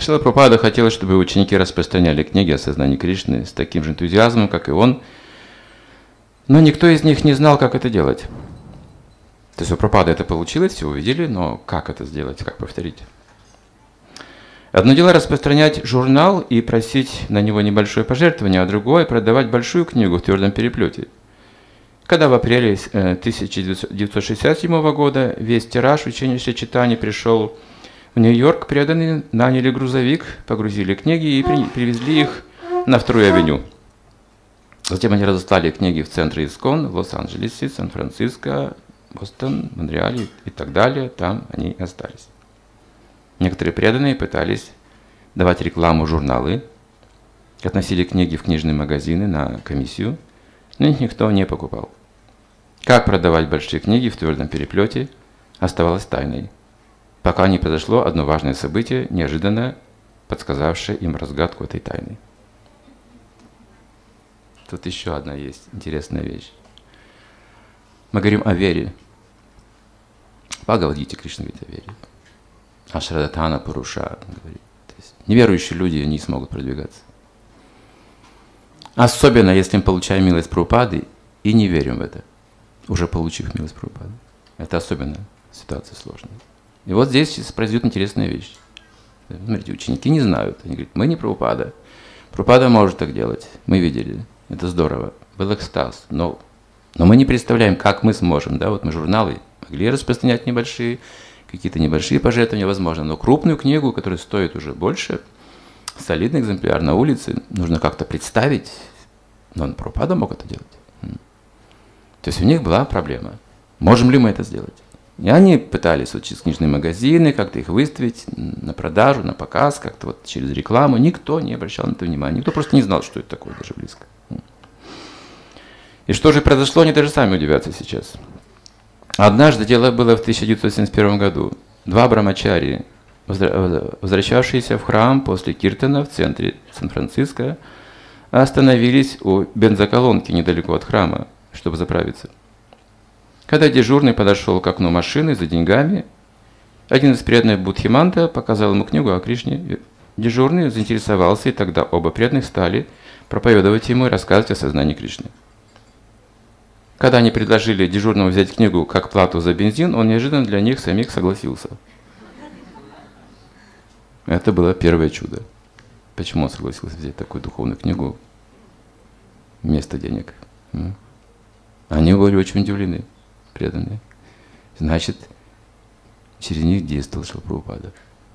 Шрила Прабхупада хотел, чтобы ученики распространяли книги о сознании Кришны с таким же энтузиазмом, как и он, но никто из них не знал, как это делать. То есть у Прабхупады это получилось, все увидели, но как это сделать, как повторить? Одно дело распространять журнал и просить на него небольшое пожертвование, а другое продавать большую книгу в твердом переплете. Когда в апреле 1967 года весь тираж учения Шри Чайтаньи пришел в Нью-Йорк, преданные наняли грузовик, погрузили книги и привезли их на Вторую авеню. Затем они разослали книги в центры Искон, в Лос-Анджелесе, Сан-Франциско, Бостон, Монреале и так далее. Там они остались. Некоторые преданные пытались давать рекламу журналы, относили книги в книжные магазины на комиссию, но их никто не покупал. Как продавать большие книги в твердом переплете оставалось тайной, пока не произошло одно важное событие, неожиданно подсказавшее им разгадку этой тайны. Тут еще одна есть интересная вещь. Мы говорим о вере. Бхагавад-гите Кришна говорит о вере. Ашрадатана Пуруша говорит. То есть неверующие люди не смогут продвигаться. Особенно, если мы получаем милость Прабхупады и не верим в это, уже получив милость Прабхупады. Это особенно ситуация сложная. И вот здесь произойдет интересная вещь. Смотрите, ученики не знают. Они говорят, мы не Прабхупада. Прабхупада может так делать. Мы видели. Это здорово. Был экстаз. Но мы не представляем, как мы сможем. Да? Вот мы журналы могли распространять небольшие, какие-то небольшие пожертвования, возможно. Но крупную книгу, которая стоит уже больше, солидный экземпляр на улице, нужно как-то представить. Но Прабхупада мог это делать. То есть у них была проблема. Можем ли мы это сделать? И они пытались вот через книжные магазины как-то их выставить на продажу, на показ, как-то вот через рекламу. Никто не обращал на это внимания. Никто просто не знал, что это такое даже близко. И что же произошло, они даже сами удивятся сейчас. Однажды, дело было в 1971 году, два брамачари, возвращавшиеся в храм после киртана в центре Сан-Франциско, остановились у бензоколонки недалеко от храма, чтобы заправиться. Когда дежурный подошел к окну машины за деньгами, один из преданных Будхиманта показал ему книгу о Кришне. Дежурный заинтересовался, и тогда оба преданных стали проповедовать ему и рассказывать о сознании Кришны. Когда они предложили дежурному взять книгу как плату за бензин, он неожиданно для них самих согласился. Это было первое чудо. Почему он согласился взять такую духовную книгу вместо денег? Они были очень удивлены, преданные. Значит, через них действовал Шрила Прабхупада.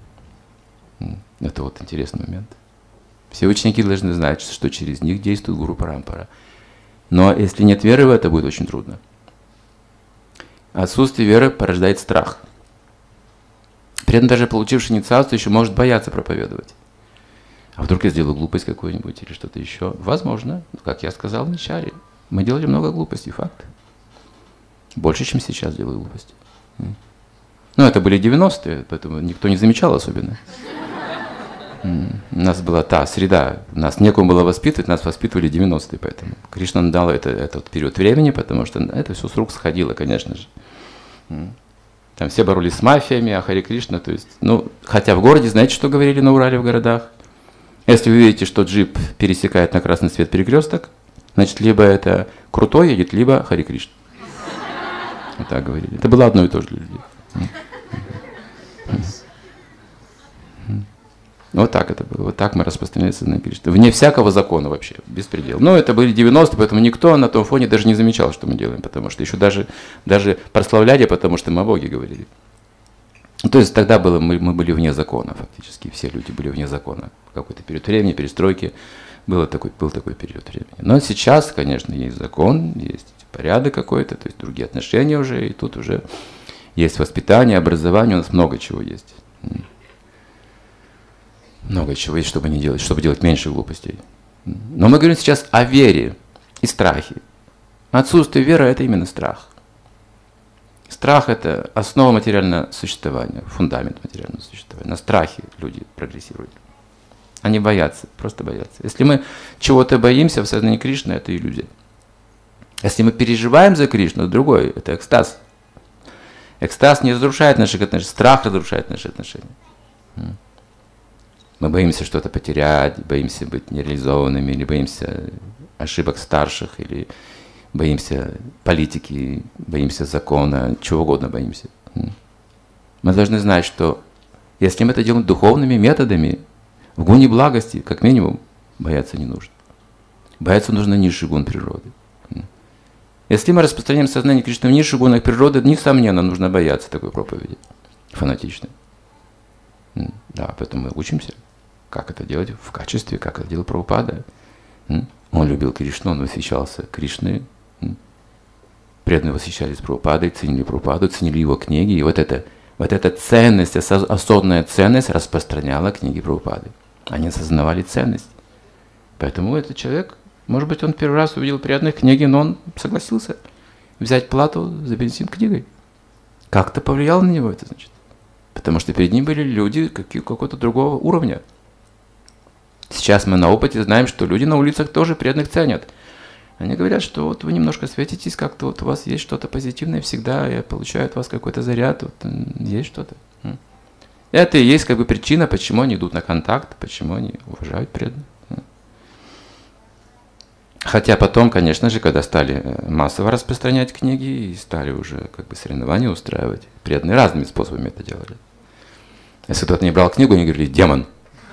Это вот интересный момент. Все ученики должны знать, что через них действует Гуру Парампара. Но если нет веры в это, будет очень трудно. Отсутствие веры порождает страх. Преданный, даже получивший инициацию, еще может бояться проповедовать. А вдруг я сделаю глупость какую-нибудь или что-то еще? Возможно. Как я сказал в начале, мы делали много глупостей, факт. Больше, чем сейчас делаю глупости. Ну, это были 90-е, поэтому никто не замечал особенно. У нас была та среда, нас некому было воспитывать, нас воспитывали 90-е, поэтому Кришна дал этот период времени, потому что это все с рук сходило, конечно же. Там все боролись с мафиями, а Хари Кришна, то есть, хотя в городе, знаете, что говорили на Урале в городах? Если вы видите, что джип пересекает на красный свет перекресток, значит, либо это крутой едет, либо Хари Кришна. Вот так говорили. Это было одно и то же для людей. Вот так это было. Вот так мы распространяли сознание Кришны. Вне всякого закона вообще. Беспредел. Но это были 90-е, поэтому никто на том фоне даже не замечал, что мы делаем. Потому что еще даже прославляли, потому что мы о Боге говорили. То есть тогда мы были вне закона фактически. Все люди были вне закона. Какой-то период времени, перестройки. Был такой период времени. Но сейчас, конечно, есть закон, есть порядок какой-то, то есть другие отношения уже. И тут уже есть воспитание, образование. У нас много чего есть. Много чего есть, чтобы не делать, чтобы делать меньше глупостей. Но мы говорим сейчас о вере и страхе. Отсутствие веры – это именно страх. Страх – это основа материального существования, фундамент материального существования. На страхе люди прогрессируют. Они боятся, просто боятся. Если мы чего-то боимся в сознании Кришны, это иллюзия. Если мы переживаем за Кришну, это другое, это экстаз. Экстаз не разрушает наших отношений, страх разрушает наши отношения. Мы боимся что-то потерять, боимся быть нереализованными, или боимся ошибок старших, или боимся политики, боимся закона, чего угодно боимся. Мы должны знать, что если мы это делаем духовными методами, в гуне благости, как минимум, бояться не нужно. Бояться нужно низший гун природы. Если мы распространяем сознание Кришны в низших гунах природы, несомненно, нужно бояться такой проповеди фанатичной. Да, поэтому мы учимся, как это делать в качестве, как это делал Прабхупада. Он любил Кришну, он восхищался Кришной. Преданные восхищались Прабхупадой, ценили Прабхупаду, ценили его книги. И вот эта ценность, осознанная ценность распространяла книги Прабхупады. Они осознавали ценность. Поэтому этот человек, может быть, он первый раз увидел преданных книги, но он согласился взять плату за бензин книгой. Как-то повлияло на него это, значит. Потому что перед ним были люди какого-то другого уровня. Сейчас мы на опыте знаем, что люди на улицах тоже преданных ценят. Они говорят, что вот вы немножко светитесь, как-то вот у вас есть что-то позитивное всегда, я получаю от вас какой-то заряд, вот, есть что-то. Это и есть как бы причина, почему они идут на контакт, почему они уважают преданных. Хотя потом, конечно же, когда стали массово распространять книги и стали уже как бы соревнования устраивать, преданные разными способами это делали. Если кто-то не брал книгу, они говорили: демон.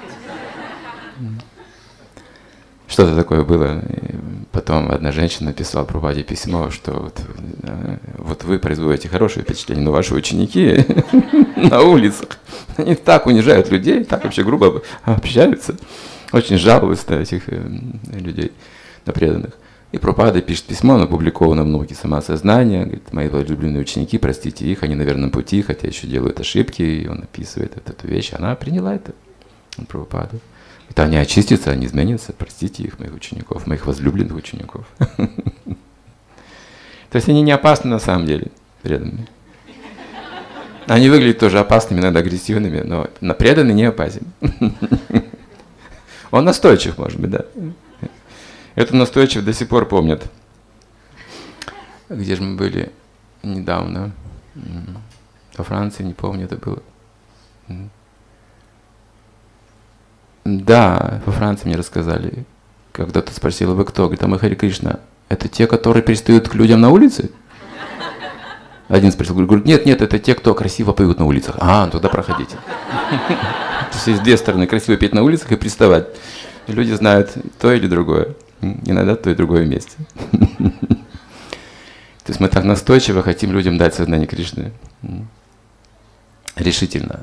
Что-то такое было. И потом одна женщина написала Прабхупаде письмо, что вот вы производите хорошее впечатление, но ваши ученики на улицах, они так унижают людей, так вообще грубо общаются, очень жалуются на этих людей, на преданных. И Прабхупада пишет письмо, оно опубликовано в «Науке самосознания», говорит: мои возлюбленные ученики, простите их, они на верном пути, хотя еще делают ошибки, и он описывает эту вещь. Она приняла это, Прабхупада. Это они очистятся, они изменятся, простите их, моих учеников, моих возлюбленных учеников. То есть они не опасны на самом деле, преданные. Они выглядят тоже опасными, иногда агрессивными, но преданный не опасен. Он настойчив, может быть, да. Это настойчив до сих пор помнят. Где же мы были недавно? Во Франции, не помню, это было. Да, во Франции мне рассказали. Когда-то спросила: вы кто? Говорит: а мы Хари Кришна. Это те, которые пристают к людям на улице? Один спросил, говорит: нет, это те, кто красиво поют на улицах. Ну тогда проходите. То есть есть две стороны: красиво петь на улицах и приставать. Люди знают то или другое. Иногда то и другое вместе. То есть мы так настойчиво хотим людям дать сознание Кришны. Решительно.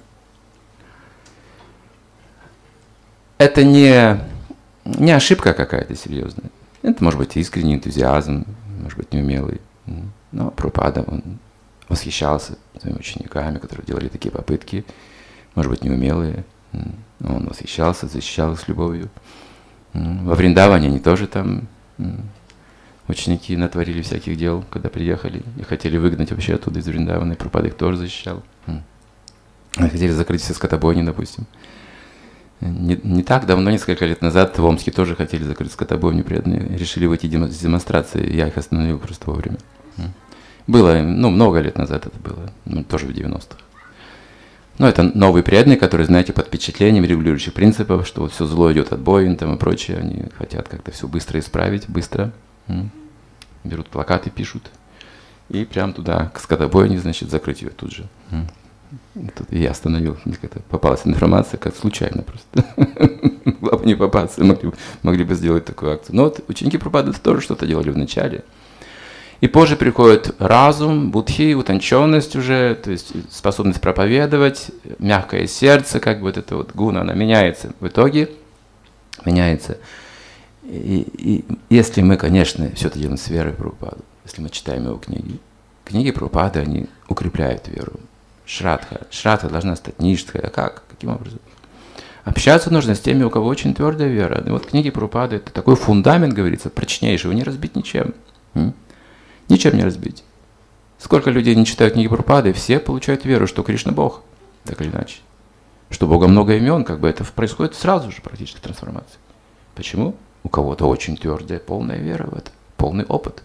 Это не ошибка какая-то серьезная. Это может быть искренний энтузиазм, может быть неумелый. Но Прабхупада, он восхищался своими учениками, которые делали такие попытки, может быть неумелые. Он восхищался, защищал их с любовью. Во Вриндаване они тоже там, ученики, натворили всяких дел, когда приехали и хотели выгнать вообще оттуда из Вриндавана, и Прабхупада их тоже защищал. Они хотели закрыть все скотобойни, допустим. Не так давно, несколько лет назад, в Омске тоже хотели закрыть скотобойню, преданные решили выйти с демонстрации, я их остановил просто вовремя. Было, много лет назад это было, тоже в 90-х. Но это новые преданные, которые, знаете, под впечатлением регулирующих принципов, что вот все зло идет от Боин там и прочее, они хотят как-то все быстро исправить, быстро. Берут плакаты, пишут, и прям туда, к скотобойне, значит, закрыть ее тут же. Тут я остановил, как-то попалась информация, как случайно просто. Могла бы не попасться, могли бы сделать такую акцию. Но вот ученики Прабхупады тоже что-то делали вначале. И позже приходит разум, будхи, утонченность уже, то есть способность проповедовать, мягкое сердце, как бы вот эта вот гуна, она меняется. В итоге меняется. И если мы, конечно, все это делаем с верой в Прабхупаду, если мы читаем его книги Прабхупады, они укрепляют веру. Шрадха должна стать ништхой. А как? Каким образом? Общаться нужно с теми, у кого очень твердая вера. И вот книги Прабхупады — это такой фундамент, говорится, прочнейший, его не разбить ничем. Ничем не разбить. Сколько людей не читают книги Прабхупады, все получают веру, что Кришна Бог, так или иначе. Что Бога много имен, как бы это происходит сразу же практически трансформация. Почему? У кого-то очень твердая, полная вера в это, полный опыт.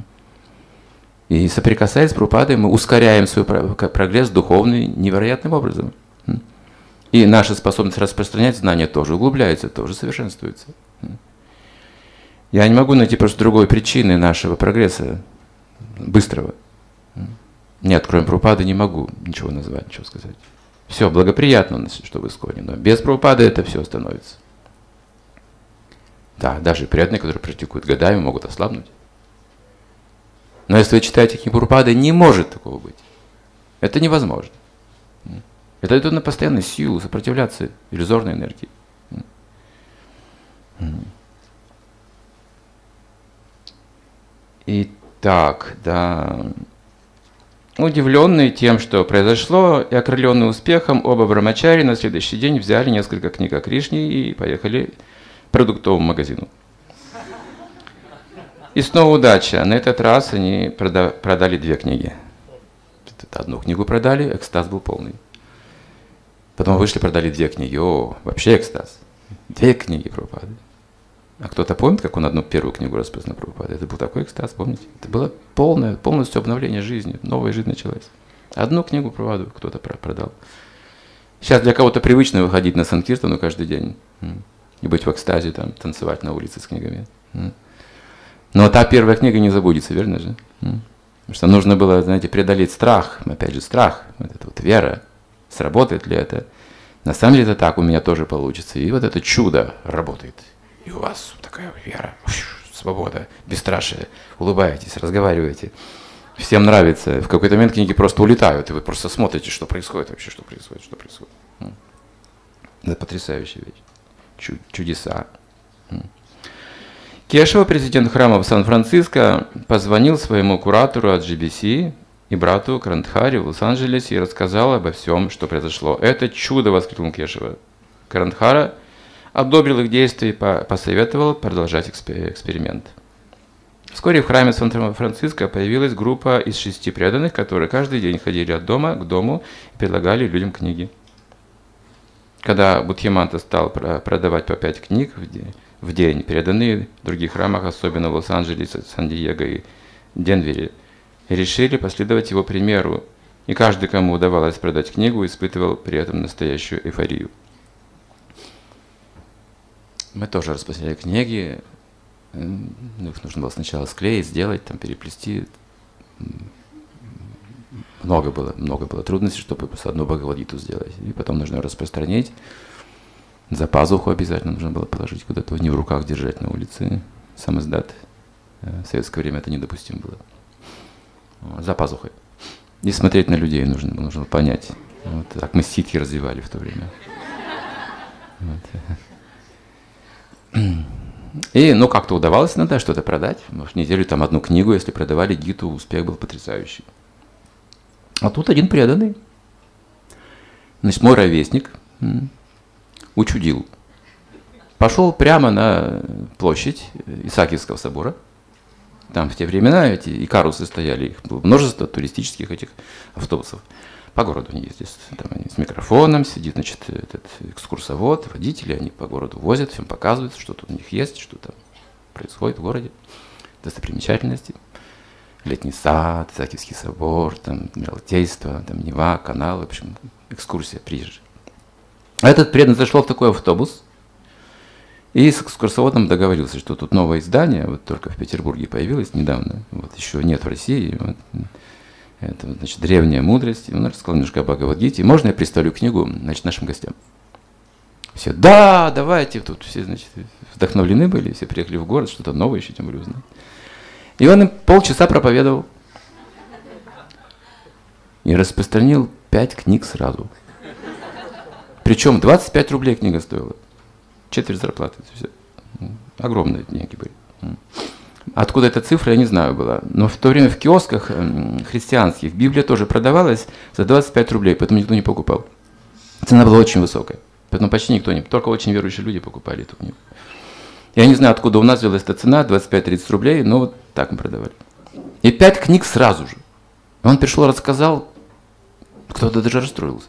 И соприкасаясь с Прабхупадой, мы ускоряем свой прогресс духовный невероятным образом. И наша способность распространять знания тоже углубляется, тоже совершенствуется. Я не могу найти просто другой причины нашего прогресса, быстрого. Не откроем Прабхупады, не могу ничего назвать, ничего сказать. Все благоприятно, что в Исконе, но без Прабхупады это все становится. Да, даже преданные, которые практикуют годами, могут ослабнуть. Но если вы читаете книгу Прабхупады, не может такого быть. Это невозможно. Это дает на постоянную силу сопротивляться иллюзорной энергии. Итак, да. Удивленные тем, что произошло, и окрыленные успехом, оба брамачари на следующий день взяли несколько книг о Кришне и поехали к продуктовому магазину. И снова удача. На этот раз они продали 2 книги. Одну книгу продали, экстаз был полный. Потом вышли, продали 2 книги. О, вообще экстаз. 2 книги Прабхупады. А кто-то помнит, как он одну первую книгу распространил Прабхупады? Это был такой экстаз, помните? Это было полностью обновление жизни. Новая жизнь началась. Одну книгу Прабхупаду кто-то продал. Сейчас для кого-то привычно выходить на Санкиртану каждый день. И быть в экстазе, там, танцевать на улице с книгами. Но та первая книга не забудется, верно же? Потому что нужно было, знаете, преодолеть страх. Опять же, страх. Вот эта вот вера. Сработает ли это? На самом деле это так, у меня тоже получится. И вот это чудо работает. И у вас такая вера, свобода, бесстрашие. Улыбаетесь, разговариваете. Всем нравится. В какой-то момент книги просто улетают, и вы просто смотрите, что происходит вообще, что происходит. Это потрясающая вещь. Чудеса. Кешава, президент храма в Сан-Франциско, позвонил своему куратору от GBC и брату Карандхари в Лос-Анджелесе и рассказал обо всем, что произошло. «Это чудо!» — воскликнул Кешава. Карандхара одобрил их действия и посоветовал продолжать эксперимент. Вскоре в храме Сан-Франциско появилась группа из 6 преданных, которые каждый день ходили от дома к дому и предлагали людям книги. Когда Будхиманта стал продавать по 5 книг в день, преданные в других храмах, особенно в Лос-Анджелесе, Сан-Диего и Денвере, решили последовать его примеру, и каждый, кому удавалось продать книгу, испытывал при этом настоящую эйфорию. Мы тоже распространяли книги, их нужно было сначала склеить, сделать, там, переплести. Много было трудностей, чтобы просто одну Бхагавад-гиту сделать. И потом нужно распространить. За пазуху обязательно нужно было положить куда-то, не в руках держать на улице. Сам издат. В советское время это недопустимо было. За пазухой. И смотреть на людей нужно было понять. Вот так мы ситхи развивали в то время. И, как-то удавалось иногда что-то продать. Может, неделю там одну книгу, если продавали гиту, успех был потрясающий. А тут один преданный, значит, мой ровесник, учудил. Пошел прямо на площадь Исаакиевского собора. Там в те времена эти икарусы стояли, их было множество туристических этих автобусов. По городу они ездят, там они с микрофоном, сидит, значит, этот экскурсовод, водители, они по городу возят, всем показывают, что тут у них есть, что там происходит в городе, достопримечательности. Летний сад, Исаакиевский собор, там Адмиралтейство, там Нева, канал, в общем, экскурсия, приезжая. А этот преданный зашел в такой автобус и с экскурсоводом договорился, что тут новое издание, вот только в Петербурге появилось недавно, вот еще нет в России, вот, это, значит, древняя мудрость. Он рассказал немножко о Бхагавад-гите. Можно я представлю книгу, значит, нашим гостям? Все, да, давайте. Тут все, значит, вдохновлены были, все приехали в город, что-то новое еще, тем более, узнать. И он им полчаса проповедовал. И распространил 5 книг сразу. Причем 25 рублей книга стоила. Четверть зарплаты. Все. Огромные деньги были. Откуда эта цифра, я не знаю, была. Но в то время в киосках христианских Библия тоже продавалась за 25 рублей, поэтому никто не покупал. Цена была очень высокая. Поэтому почти никто не... Только очень верующие люди покупали эту книгу. Я не знаю, откуда у нас взялась эта цена, 25-30 рублей, но вот так мы продавали. И 5 книг сразу же. Он пришел, рассказал, кто-то даже расстроился.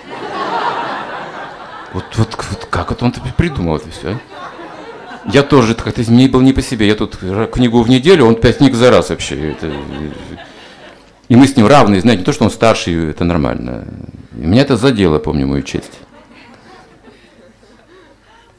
Вот как это он придумал это все, а? Я тоже как-то мне был не по себе. Я тут книгу в неделю, он 5 книг за раз вообще. И мы с ним равные, знаете, не то, что он старший, это нормально. И меня это задело, помню, мою честь.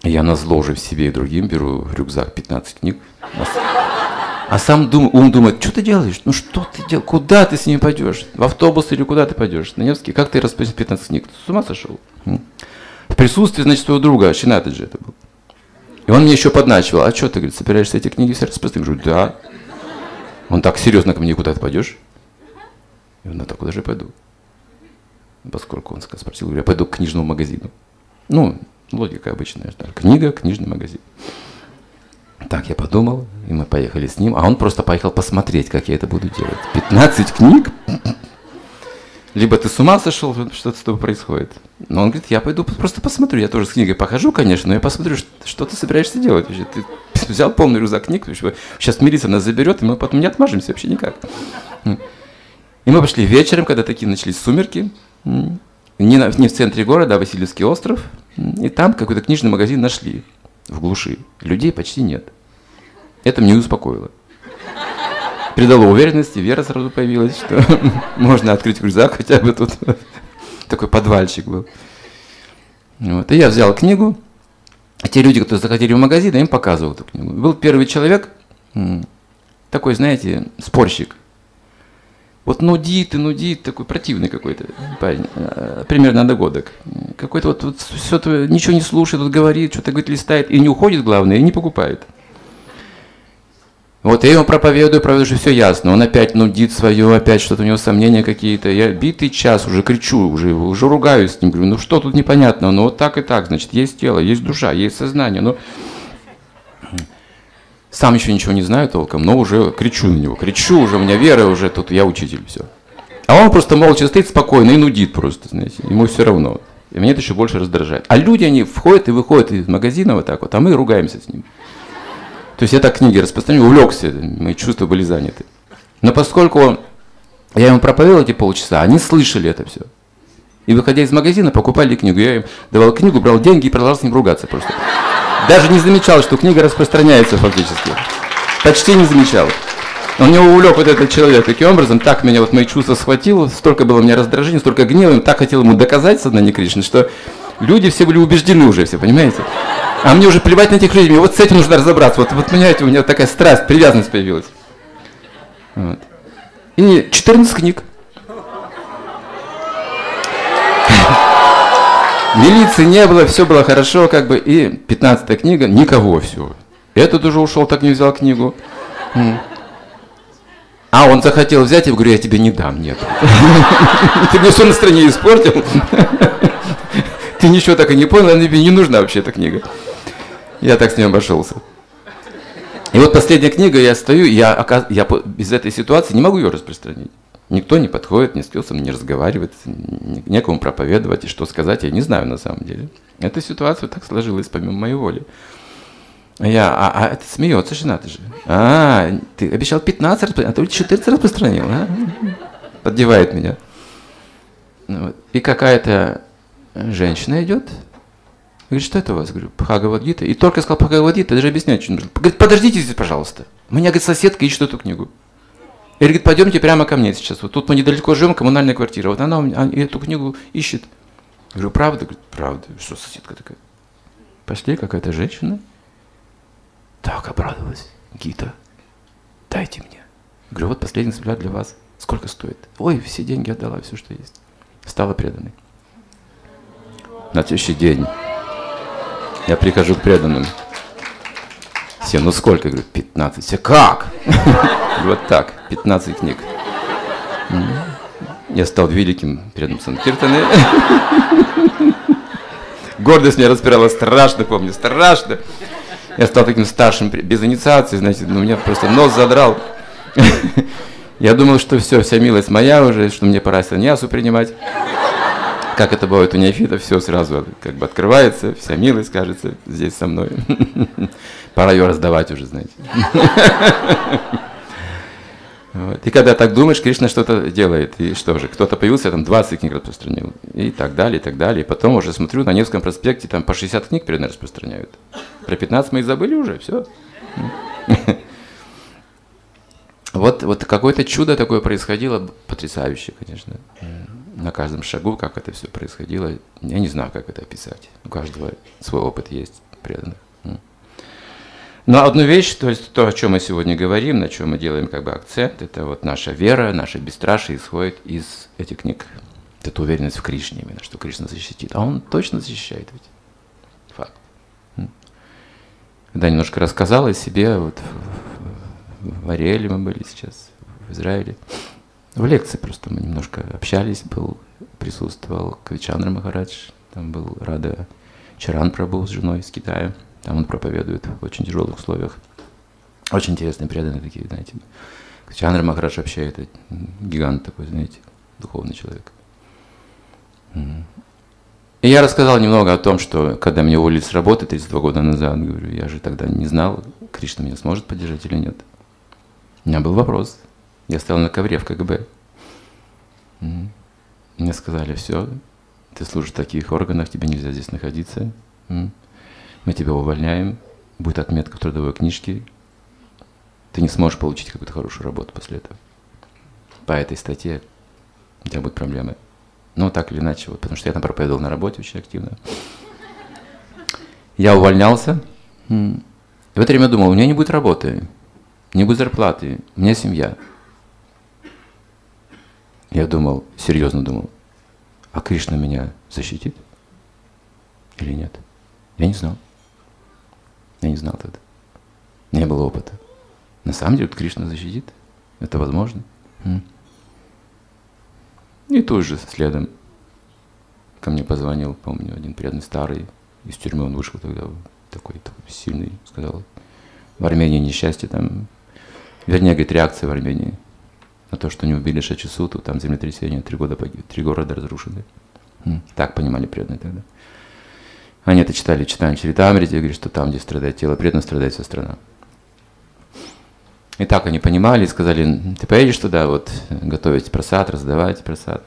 Я назло уже в себе и другим беру рюкзак, 15 книг. А сам ум думает, что ты делаешь? Ну что ты делаешь? Куда ты с ними пойдешь? В автобус или куда ты пойдешь? На Невский? Как ты распределишь 15 книг? Ты с ума сошел? В присутствии, значит, своего друга, Шинатаджи это был. И он мне еще подначивал. А что ты, говорит, собираешься эти книги все распространить? Я говорю, да. Он так серьезно ко мне, куда ты пойдешь? Я говорю, ну так куда же я пойду? Поскольку он спросил, говорю, я пойду к книжному магазину. Ну, логика обычная. Книга, книжный магазин. Так, я подумал, и мы поехали с ним. А он просто поехал посмотреть, как я это буду делать. 15 книг? Либо ты с ума сошел, что-то с тобой происходит. Но он говорит, я пойду просто посмотрю. Я тоже с книгой похожу, конечно, но я посмотрю, что ты собираешься делать. Ты взял полный рюкзак книг, сейчас милиция нас заберет, и мы потом не отмажемся вообще никак. И мы пошли вечером, когда такие начались сумерки. Не в центре города, а Васильевский остров. И там какой-то книжный магазин нашли в глуши. Людей почти нет. Это меня успокоило. Придало уверенности, вера сразу появилась, что можно открыть рюкзак, хотя бы тут такой подвальчик был. Вот. И я взял книгу, а те люди, которые заходили в магазин, я им показывал эту книгу. Был первый человек, такой, знаете, спорщик. Вот нудит, такой противный какой-то парень, примерно одногодок. Какой-то вот все ничего не слушает, вот говорит, что-то говорит, листает, и не уходит, главное, и не покупает. Вот я ему проповедую, что все ясно. Он опять нудит свое, опять что-то у него сомнения какие-то. Я битый час уже кричу, уже ругаюсь с ним. Говорю, ну что тут непонятно? Ну вот так и так, значит, есть тело, есть душа, есть сознание. Но сам еще ничего не знаю толком, но уже кричу на него. Кричу уже, у меня вера уже, тут я учитель, все. А он просто молча стоит спокойно и нудит просто, знаете. Ему все равно. И меня это еще больше раздражает. А люди, они входят и выходят из магазина вот так вот, а мы ругаемся с ним. То есть я так книги распространяю, увлекся, мои чувства были заняты. Но поскольку я ему проповедовал эти полчаса, они слышали это все. И выходя из магазина, покупали книгу. Я им давал книгу, брал деньги и продолжал с ним ругаться просто. Даже не замечал, что книга распространяется фактически. Почти не замечал. Он меня увлек вот этот человек таким образом, так меня вот мои чувства схватило, столько было у меня раздражения, столько гнева, так хотел ему доказать сознание Кришны, что люди все были убеждены уже, все, понимаете? А мне уже плевать на этих людей, вот с этим нужно разобраться. Вот понимаете, у меня такая страсть, привязанность появилась. Вот. И 14 книг. Милиции не было, все было хорошо, как бы. И 15-я книга, никого, все. Этот уже ушел, так не взял книгу. А он захотел взять, я говорю, я тебе не дам, нет. Ты мне все настроение испортил. Ты ничего так и не понял, тебе не нужна вообще эта книга. Я так с ним обошелся. И вот последняя книга, я стою, я без этой ситуации не могу ее распространить. Никто не подходит, ни с кем со мной не разговаривает, некому проповедовать и что сказать, я не знаю на самом деле. Эта ситуация так сложилась помимо моей воли. А это смеется жена, ты же. Ты обещал 15 распространить, а ты 14 распространил, а? Поддевает меня. Вот. И какая-то женщина идет. Говорит, что это у вас? Говорю, Бхагавад-гита. И только сказал Бхагавад-гита, даже объяснять что нужно. Говорит, подождите здесь, пожалуйста. У меня, говорит, соседка ищет эту книгу. И говорит, пойдемте прямо ко мне сейчас. Вот тут мы недалеко живем, коммунальная квартира. Вот она эту книгу ищет. Я говорю, правда? Говорит, правда. Что соседка такая? Пошли, какая-то женщина. Так обрадовалась. Гита, дайте мне. Я говорю, вот последний взгляд для вас. Сколько стоит? Ой, все деньги отдала, все, что есть. Стала преданной. На следующий день я прихожу к преданным. Все, ну сколько? Я говорю, 15. Все, как? Вот так, 15 книг. Я стал великим преданным Санкиртаны. Гордость меня распирала страшно, помню, страшно. Я стал таким старшим, без инициации, знаете, меня просто нос задрал. Я думал, что все, вся милость моя уже, что мне пора саньясу принимать. Как это бывает у неофитов, все сразу как бы открывается, вся милость, кажется, здесь со мной. Пора ее раздавать уже, знаете. Вот. И когда так думаешь, Кришна что-то делает. И что же, кто-то появился, там 20 книг распространил. И так далее, и так далее. И потом уже смотрю, на Невском проспекте там по 60 книг примерно распространяют. Про 15 мы и забыли уже, все. Вот какое-то чудо такое происходило, потрясающее, конечно. На каждом шагу, как это все происходило. Я не знаю, как это описать. У каждого свой опыт есть. преданных. Но одну вещь, то есть то, о чем мы сегодня говорим, на чем мы делаем как бы акцент, это вот наша вера, наше бесстрашие исходит из этих книг. Это уверенность в Кришне именно, что Кришна защитит. А он точно защищает ведь. Факт. Когда немножко рассказал о себе, вот в Ариэле мы были сейчас, в Израиле. В лекции просто мы немножко общались, присутствовал Кавичандра Махарадж, там был Рада Чаран Прабху с женой из Китая. Там он проповедует в очень тяжелых условиях. Очень интересные, преданные такие, знаете. Кавичандра Махарадж вообще это гигант такой, знаете, духовный человек. И я рассказал немного о том, что когда меня уволили с работы 32 года назад, говорю, я же тогда не знал, Кришна меня сможет поддержать или нет. У меня был вопрос. Я стоял на ковре в КГБ. Мне сказали, все, ты служишь в таких органах, тебе нельзя здесь находиться. Мы тебя увольняем, будет отметка в трудовой книжке, ты не сможешь получить какую-то хорошую работу после этого. По этой статье у тебя будут проблемы. Ну, так или иначе, вот, потому что я там проповедовал на работе очень активно. Я увольнялся. И в это время думал, у меня не будет работы, не будет зарплаты, у меня семья. Я думал, серьезно думал, а Кришна меня защитит или нет? Я не знал. Я не знал тогда. Не было опыта. На самом деле, Кришна защитит. Это возможно. И тут же следом ко мне позвонил, помню, один преданный старый. Из тюрьмы он вышел тогда, такой сильный, сказал, в Армении несчастье, там, вернее, говорит, реакция в Армении на то, что не убили Шачисуту, там землетрясение, 3 года погибли, 3 города разрушены. Так понимали преданные тогда. Они это читали, читаем Чаритамрити, говорит, что там, где страдает тело преданного, страдает вся страна. И так они понимали и сказали, ты поедешь туда, вот, готовить прасад, раздавать прасад.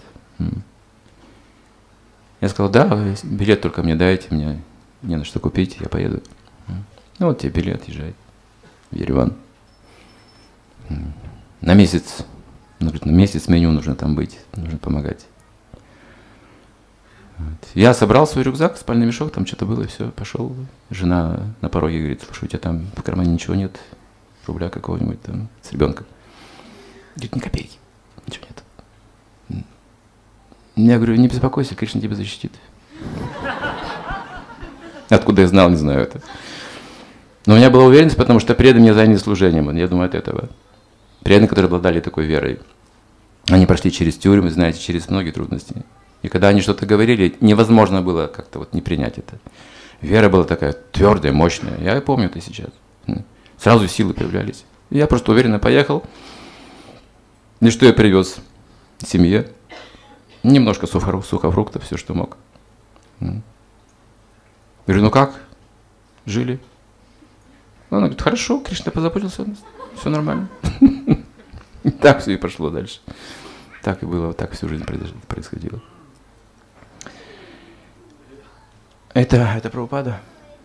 Я сказал, да, билет только мне дайте, мне не на что купить, я поеду. Ну вот тебе билет, езжай в Ереван. На месяц, на месяц меню нужно там быть, нужно помогать. Вот. Я собрал свой рюкзак, спальный мешок, там что-то было, и все, пошел. Жена на пороге говорит, слушай, у тебя там в кармане ничего нет, рубля какого-нибудь там с ребенком. Говорит, ни копейки, ничего нет. Я говорю, не беспокойся, Кришна тебя защитит. Откуда я знал, не знаю это. Но у меня была уверенность, потому что преданные меня заняли служением. Я думаю, от этого. Преданные, которые обладали такой верой. Они прошли через тюрьмы, знаете, через многие трудности. И когда они что-то говорили, невозможно было как-то вот не принять это. Вера была такая твердая, мощная. Я помню это сейчас. Сразу силы появлялись. И я просто уверенно поехал. И что я привез семье? Немножко сухофруктов, все, что мог. Говорю, ну как? Жили? Она говорит, хорошо, Кришна позаботился о нас. Все нормально. Так все и пошло дальше. Так и было, так всю жизнь происходило. Это Прабхупада.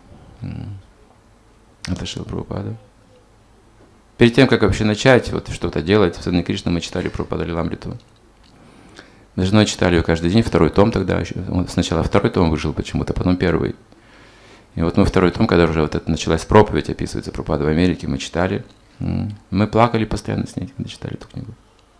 Это Шрила Прабхупада. Перед тем, как вообще начать вот что-то делать, в Садхане Кришна мы читали Прабхупаду Лиламриту. Мы с женой читали ее каждый день, 2-й том тогда. Сначала 2-й том вышел почему-то, потом 1-й. И вот мы 2-й том, когда уже вот это началась проповедь, описывается Прабхупада в Америке, мы читали. Мы плакали постоянно с ней, когда читали эту книгу.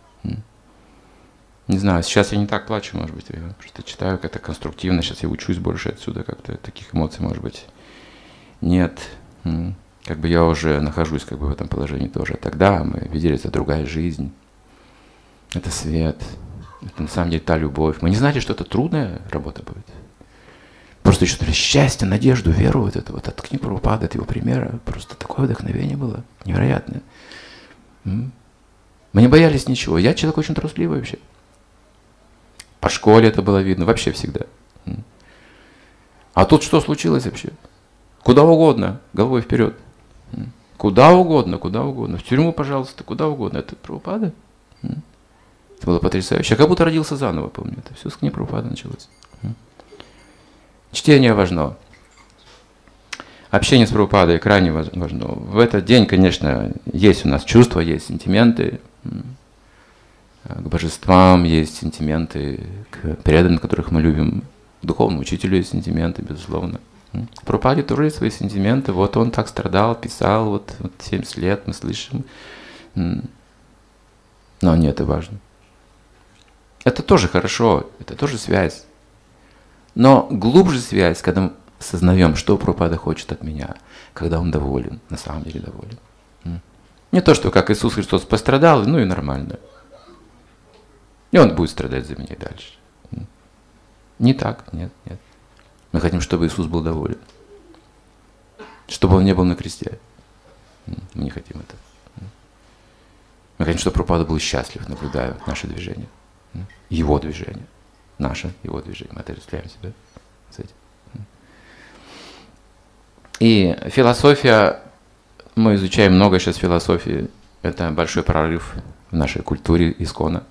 Не знаю, сейчас я не так плачу, может быть, я просто читаю как-то конструктивно, сейчас я учусь больше отсюда, как-то таких эмоций, может быть, нет. Как бы я уже нахожусь как бы в этом положении тоже. Тогда мы видели, это другая жизнь, это свет, это на самом деле та любовь. Мы не знали, что это трудная работа будет. Просто еще счастье, надежду, веру вот это вот от книг Прабхупады, от его примера. Просто такое вдохновение было невероятное. Мы не боялись ничего. Я человек очень трусливый вообще. По школе это было видно, вообще всегда. А тут что случилось вообще? Куда угодно, головой вперед. Куда угодно, куда угодно. В тюрьму, пожалуйста, куда угодно. Это Прабхупада. Это было потрясающе. Я как будто родился заново, помню. Это все с книги Прабхупады началось. Чтение важно. Общение с Прабхупадой крайне важно. В этот день, конечно, есть у нас чувства, есть сентименты. К божествам есть сентименты, к преданным, которых мы любим. К духовному учителю есть сентименты, безусловно. Прабхупаде тоже есть свои сентименты. Вот он так страдал, писал, вот 70 лет мы слышим. Но не это важно. Это тоже хорошо, это тоже связь. Но глубже связь, когда мы осознаем, что Прабхупада хочет от меня, когда он доволен, на самом деле доволен. Не то, что как Иисус Христос пострадал, ну и нормально. И он будет страдать за меня и дальше. Не так, нет. Мы хотим, чтобы Иисус был доволен. Чтобы он не был на кресте. Мы не хотим этого. Мы хотим, чтобы Прабхупада был счастлив, наблюдая наше движение. Его движение. Наше, его движение. Мы отождествляем себя с этим. И философия, мы изучаем много сейчас философии. Это большой прорыв в нашей культуре искона.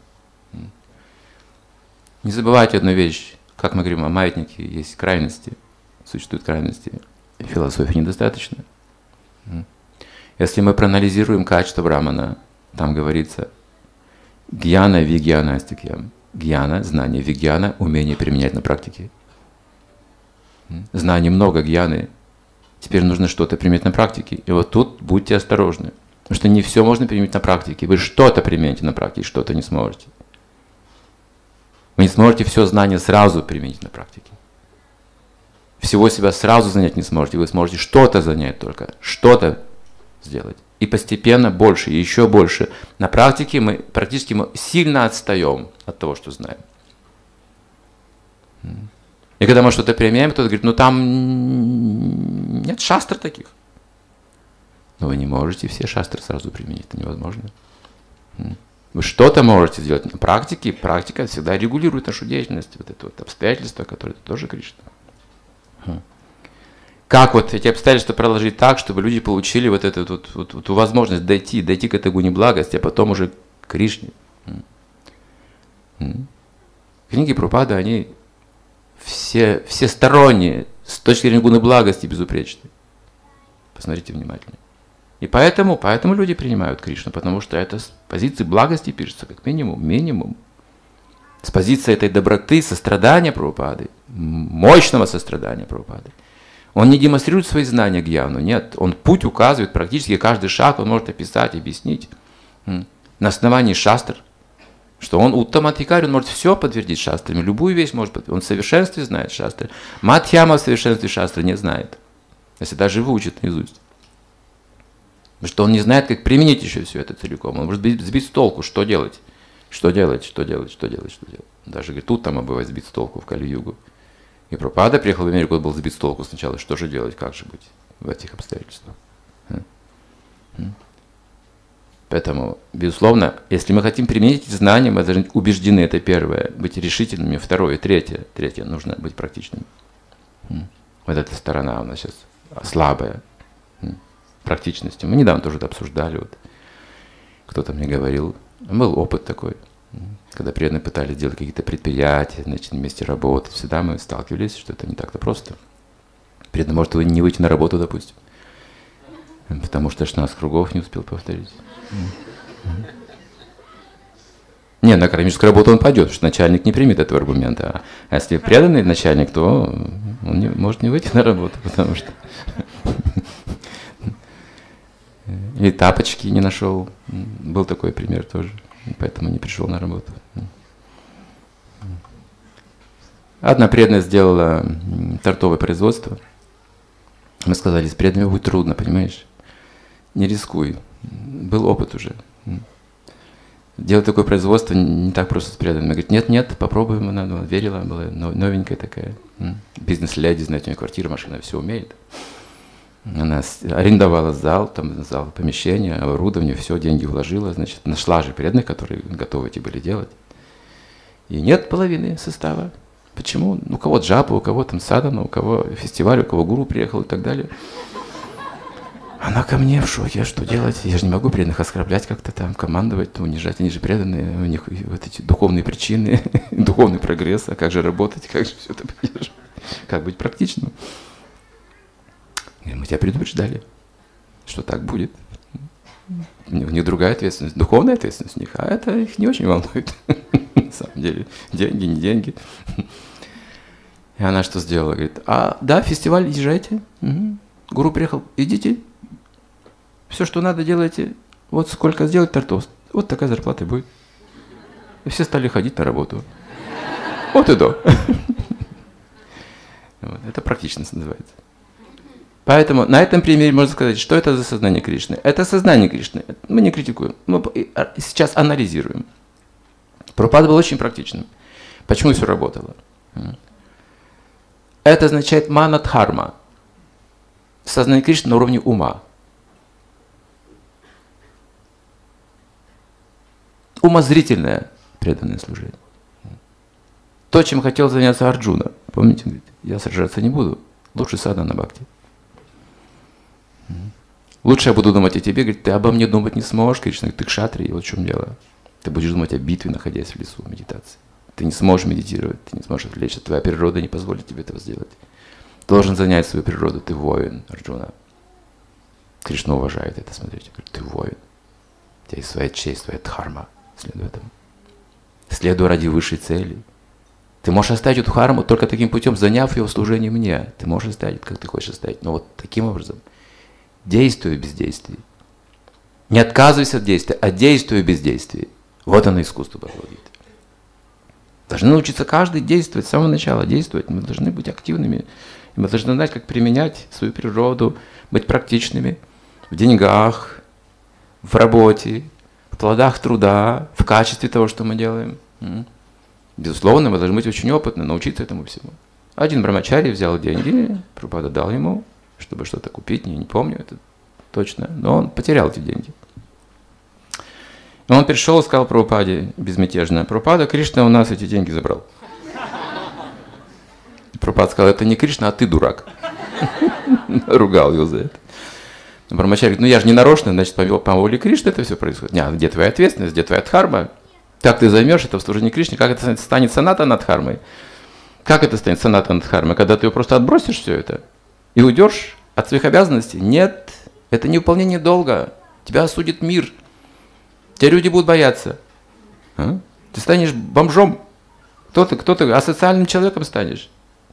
Не забывайте одну вещь. Как мы говорим о маятнике, есть крайности. Существуют крайности. Философии недостаточно. Если мы проанализируем качество Брамана, там говорится гьяна вигьяна астикьям. Гьяна, знание, вигьяна, умение применять на практике. Знаний много, гьяны. Теперь нужно что-то применять на практике. И вот тут будьте осторожны. Потому что не все можно применить на практике. Вы что-то примените на практике, что-то не сможете. Вы не сможете все знание сразу применить на практике. Всего себя сразу занять не сможете. Вы сможете что-то занять только, что-то сделать. И постепенно больше, и еще больше. На практике практически мы сильно отстаем от того, что знаем. И когда мы что-то применяем, кто-то говорит, ну там нет шастр таких. Но вы не можете все шастры сразу применить, это невозможно. Вы что-то можете сделать на практике, и практика всегда регулирует нашу деятельность. Вот это вот обстоятельства, которые тоже Кришна. Как вот эти обстоятельства проложить так, чтобы люди получили вот эту вот возможность дойти к этой гуне благости, а потом уже к Кришне. Книги Прабхупады, они всесторонние, с точки зрения гуны благости безупречны. Посмотрите внимательно. И поэтому люди принимают Кришну, потому что это с позиции благости пишется, как минимум. С позиции этой доброты, сострадания Прабхупады, мощного сострадания Прабхупады. Он не демонстрирует свои знания гьяну, нет. Он путь указывает, практически каждый шаг он может описать, объяснить. На основании шастр, что он уттамадхикари, он может все подтвердить шастрами, любую вещь может подтвердить. Он в совершенстве знает шастры. Мадхьяма в совершенстве шастры не знает, если даже выучит наизусть. Потому что он не знает, как применить еще все это целиком. Он может сбить с толку, что делать. Даже говорит, тут там бывает сбить с толку в Кали-югу. И Прабхупада приехал в Америку, он был сбит с толку сначала. Что же делать, как же быть в этих обстоятельствах? Поэтому, безусловно, если мы хотим применить эти знания, мы должны быть убеждены, это первое, быть решительными, второе, третье, нужно быть практичными. Вот эта сторона у нас сейчас слабая, практичности. Мы недавно тоже это обсуждали, вот. Кто-то мне говорил, был опыт такой, когда преданные пытались делать какие-то предприятия, начать вместе работать, всегда мы сталкивались, что это не так-то просто. Преданный может не выйти на работу, допустим, потому что 16 кругов не успел повторить. Не, на академическую работу он пойдет, потому что начальник не примет этого аргумента. А если преданный начальник, то он может не выйти на работу, потому что... Или тапочки не нашел. Был такой пример тоже. Поэтому не пришел на работу. Одна преданная сделала тортовое производство. Мы сказали, с преданными будет трудно, понимаешь? Не рискуй. Был опыт уже. Делать такое производство не так просто с преданными. Говорит, нет, попробуем. Она верила, была новенькая такая. Бизнес-леди, знаете, у нее квартира, машина, все умеет. Она арендовала зал, помещение, оборудование, все, деньги вложила, значит, нашла же преданных, которые готовы эти были делать. И нет половины состава. Почему? У кого джапа, у кого там садана, у кого фестиваль, у кого гуру приехал и так далее. Она ко мне в шоке, что делать? Я же не могу преданных оскорблять как-то там, командовать, унижать, они же преданные, у них вот эти духовные причины, духовный прогресс, а как же работать, как же все это поддерживать, как быть практичным. Мы тебя предупреждали, что так будет. У них другая ответственность, духовная ответственность у них, а это их не очень волнует. На самом деле, деньги, не деньги. И она что сделала? Говорит, да, фестиваль, езжайте. Угу. Гуру приехал, идите. Все, что надо, делайте. Вот сколько сделать тортов, вот такая зарплата будет. И все стали ходить на работу. Вот и до. Это практичность называется. Поэтому на этом примере можно сказать, что это за сознание Кришны. Это сознание Кришны. Мы не критикуем. Мы сейчас анализируем. Прабхупада был очень практичным. Почему все работало? Это означает манадхарма. Сознание Кришны на уровне ума. Умозрительное преданное служение. То, чем хотел заняться Арджуна. Помните, говорит, я сражаться не буду. Лучше садхана бхакти. Лучше я буду думать о тебе. Говорит, ты обо мне думать не сможешь, Кришна. Ты кшатрий, вот в чем дело. Ты будешь думать о битве, находясь в лесу, медитации. Ты не сможешь медитировать, ты не сможешь отвлечься. Твоя природа не позволит тебе этого сделать. Ты должен занять свою природу. Ты воин, Арджуна. Кришна уважает это, смотрите. Говорит, ты воин. У тебя есть своя честь, своя дхарма. Следуй этому. Следуй ради высшей цели. Ты можешь оставить эту дхарму только таким путем, заняв ее в служении мне. Ты можешь оставить, как ты хочешь оставить. Но вот таким образом. Действуй без действий. Не отказывайся от действия, а действуй без действий. Вот оно искусство Бхагавад-гиты. Должны научиться каждый действовать с самого начала, действовать. Мы должны быть активными. Мы должны знать, как применять свою природу, быть практичными в деньгах, в работе, в плодах труда, в качестве того, что мы делаем. Безусловно, мы должны быть очень опытны, научиться этому всему. Один брамачари взял деньги, Прабхупада дал ему, чтобы что-то купить, не помню это точно, но он потерял эти деньги. И он пришел и сказал Прабхупаде безмятежно: Прабхупада, Кришна у нас эти деньги забрал. Прабхупада сказал: это не Кришна, а ты дурак. Ругал его за это. Брамачари говорит: я же не нарочно, значит, по воле Кришны это все происходит. Нет, где твоя ответственность, где твоя дхарма? Как ты займешь это в служении Кришне, как это станет санатана дхармой? Как это станет санатана дхармой? Когда ты ее просто отбросишь все это и уйдешь от своих обязанностей? Нет, это не выполнение долга. Тебя осудит мир. Тебя люди будут бояться. Ты станешь бомжом. Кто ты? Асоциальным человеком станешь.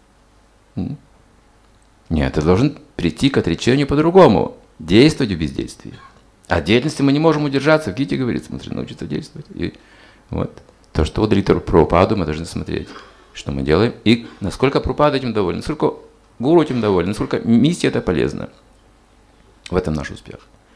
Нет, ты должен прийти к отречению по-другому. Действовать в бездействии. От деятельности мы не можем удержаться. В Гите говорится, мы должны научиться действовать. И вот то, что ударит Прабхупаду, мы должны смотреть, что мы делаем, и насколько Прабхупада этим доволен, насколько гуру этим доволен, насколько миссия это полезна. В этом наш успех.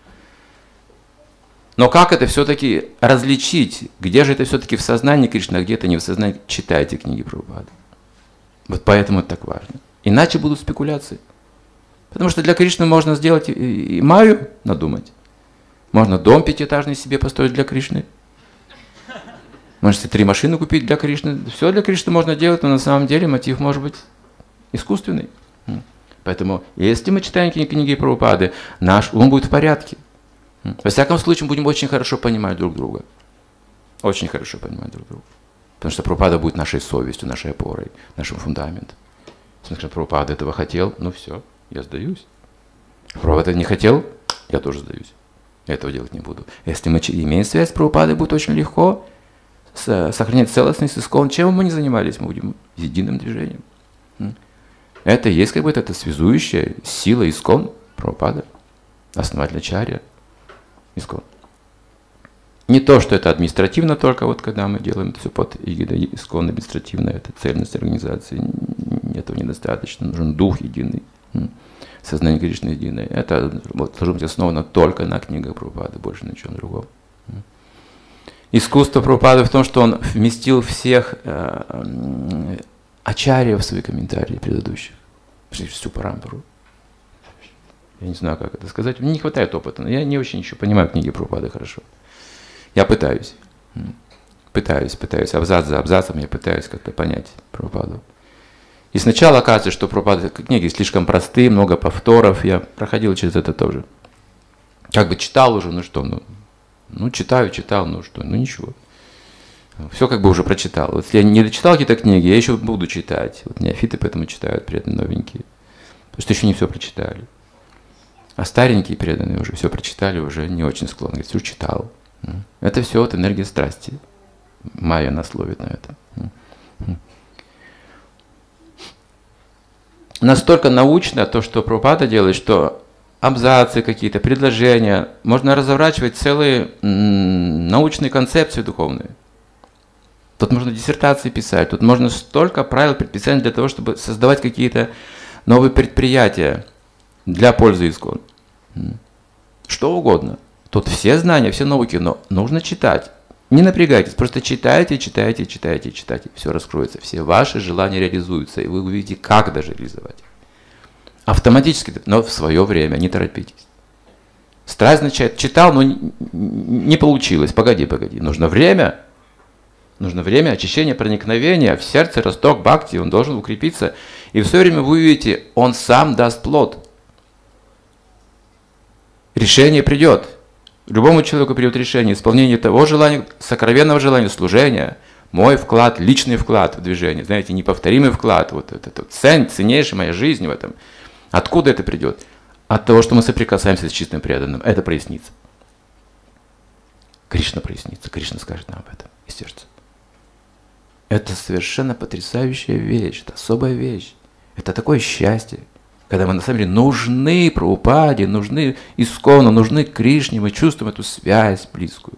Но как это все-таки различить? Где же это все-таки в сознании Кришны, а где это не в сознании? Читайте книги Прабхупады. Вот поэтому это так важно. Иначе будут спекуляции. Потому что для Кришны можно сделать и Майю надумать. Можно дом пятиэтажный себе построить для Кришны. Можно 3 машины купить для Кришны. Все для Кришны можно делать, но на самом деле мотив может быть искусственный. Поэтому, если мы читаем книги Прабхупады, наш ум будет в порядке. Во всяком случае, мы будем очень хорошо понимать друг друга. Очень хорошо понимать друг друга. Потому что Прабхупада будет нашей совестью, нашей опорой, нашим фундаментом. Если Прабхупада этого хотел, ну все, я сдаюсь. Прабхупада не хотел, я тоже сдаюсь. Я этого делать не буду. Если мы имеем связь с Прабхупадой, будет очень легко сохранять целостность ИСККОН. Чем мы не занимались, мы будем единым движением. Это и есть как бы это связующая сила ИСККОН, Прабхупада, основатель ачарья ИСККОН. Не то, что это административно только, вот когда мы делаем это все под эгидой ИСККОН, административно, это цельность организации, этого недостаточно, нужен дух единый, сознание Кришны единое. Это должно быть основано только на книгах Прабхупады, больше на чем другом. Искусство Прабхупады в том, что он вместил всех ачарьев в свои комментарии предыдущих, всю парампару. Я не знаю, как это сказать. Мне не хватает опыта, но я не очень еще понимаю книги Прабхупады хорошо. Я пытаюсь, абзац за абзацем я пытаюсь как-то понять Прабхупаду. И сначала оказывается, что Прабхупада книги слишком простые, много повторов. Я проходил через это тоже. Как бы читал уже, читал, ничего. Все как бы уже прочитал. Вот если я не дочитал какие-то книги, я еще буду читать. Вот неофиты поэтому читают, преданные новенькие. Потому что еще не все прочитали. А старенькие преданные уже все прочитали, уже не очень склонны. Говорят, все читал. Это все вот энергия страсти. Майя нас ловит на это. настолько научно то, что Прабхупада делает, что абзацы какие-то, предложения, можно разворачивать целые научные концепции духовные. Тут можно диссертации писать, тут можно столько правил, предписаний для того, чтобы создавать какие-то новые предприятия для пользы ИСККОН. Что угодно. Тут все знания, все науки, но нужно читать. Не напрягайтесь, просто читайте, читайте, читайте, читайте. Все раскроется, все ваши желания реализуются, и вы увидите, как даже реализовать. Автоматически, но в свое время, не торопитесь. Страсть означает, читал, но не получилось. Погоди. Нужно время, очищения, проникновения, в сердце росток бхакти, он должен укрепиться. И в свое время вы увидите, он сам даст плод. Решение придет. Любому человеку придет решение, исполнение того желания, сокровенного желания, служения, мой вклад, личный вклад в движение, знаете, неповторимый вклад, вот это ценнейшая моя жизнь в этом. Откуда это придет? От того, что мы соприкасаемся с чистым преданным. Это прояснится. Кришна прояснится, Кришна скажет нам об этом из сердца. Это совершенно потрясающая вещь, это особая вещь. Это такое счастье. Когда мы на самом деле нужны Прабхупаде, нужны ИСККОНу, нужны Кришне, мы чувствуем эту связь близкую.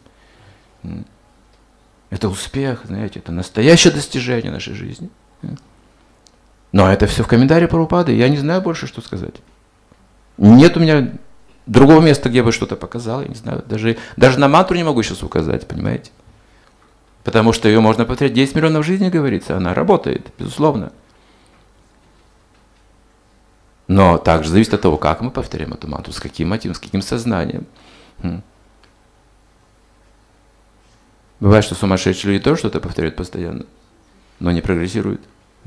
Это успех, знаете, это настоящее достижение нашей жизни. Но это все в комментарии Прабхупады, я не знаю больше, что сказать. Нет у меня другого места, где бы что-то показал, я не знаю, даже на мантру не могу сейчас указать, понимаете? Потому что ее можно повторять 10 миллионов жизней, говорится, она работает, безусловно. Но также зависит от того, как мы повторяем эту мантру, с каким мотивом, с каким сознанием. Бывает, что сумасшедшие люди тоже что-то повторяют постоянно, но не прогрессируют.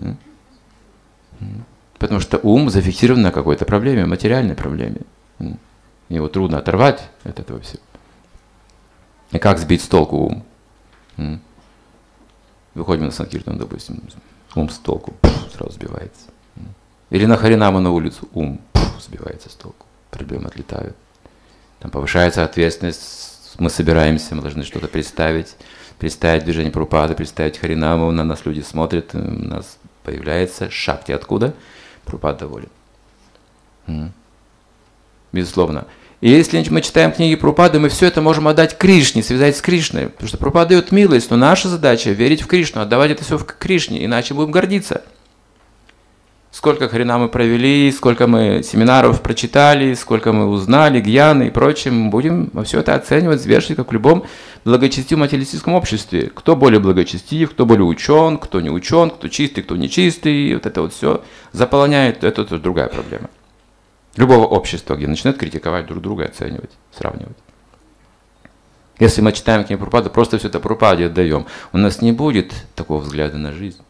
Потому что ум зафиксирован на какой-то проблеме, материальной проблеме. Его трудно оторвать от этого всего. И как сбить с толку ум? Выходим на санкиртан, допустим, ум с толку, сразу сбивается. Или на харинаму на улицу, ум сбивается с толку, проблемы отлетают. Там повышается ответственность, мы собираемся, мы должны что-то представить движение Прабхупады, представить харинаму, на нас люди смотрят, у нас появляется шакти. Откуда? Прабхупада доволен. Безусловно. И если мы читаем книги Прабхупады, мы все это можем отдать Кришне, связать с Кришной. Потому что Прабхупада дает милость, но наша задача верить в Кришну, отдавать это все в Кришне, иначе будем гордиться. Сколько харина мы провели, сколько мы семинаров прочитали, сколько мы узнали, гьяны и прочее, мы будем все это оценивать, взвешивать, как в любом благочестивом материалистическом обществе. Кто более благочестив, кто более учен, кто не учен, кто чистый, кто нечистый, вот это вот все заполняет, это другая проблема. Любого общества, где начинают критиковать друг друга, оценивать, сравнивать. Если мы читаем книгу Прабхупады, просто все это Прабхупаде отдаем, у нас не будет такого взгляда на жизнь.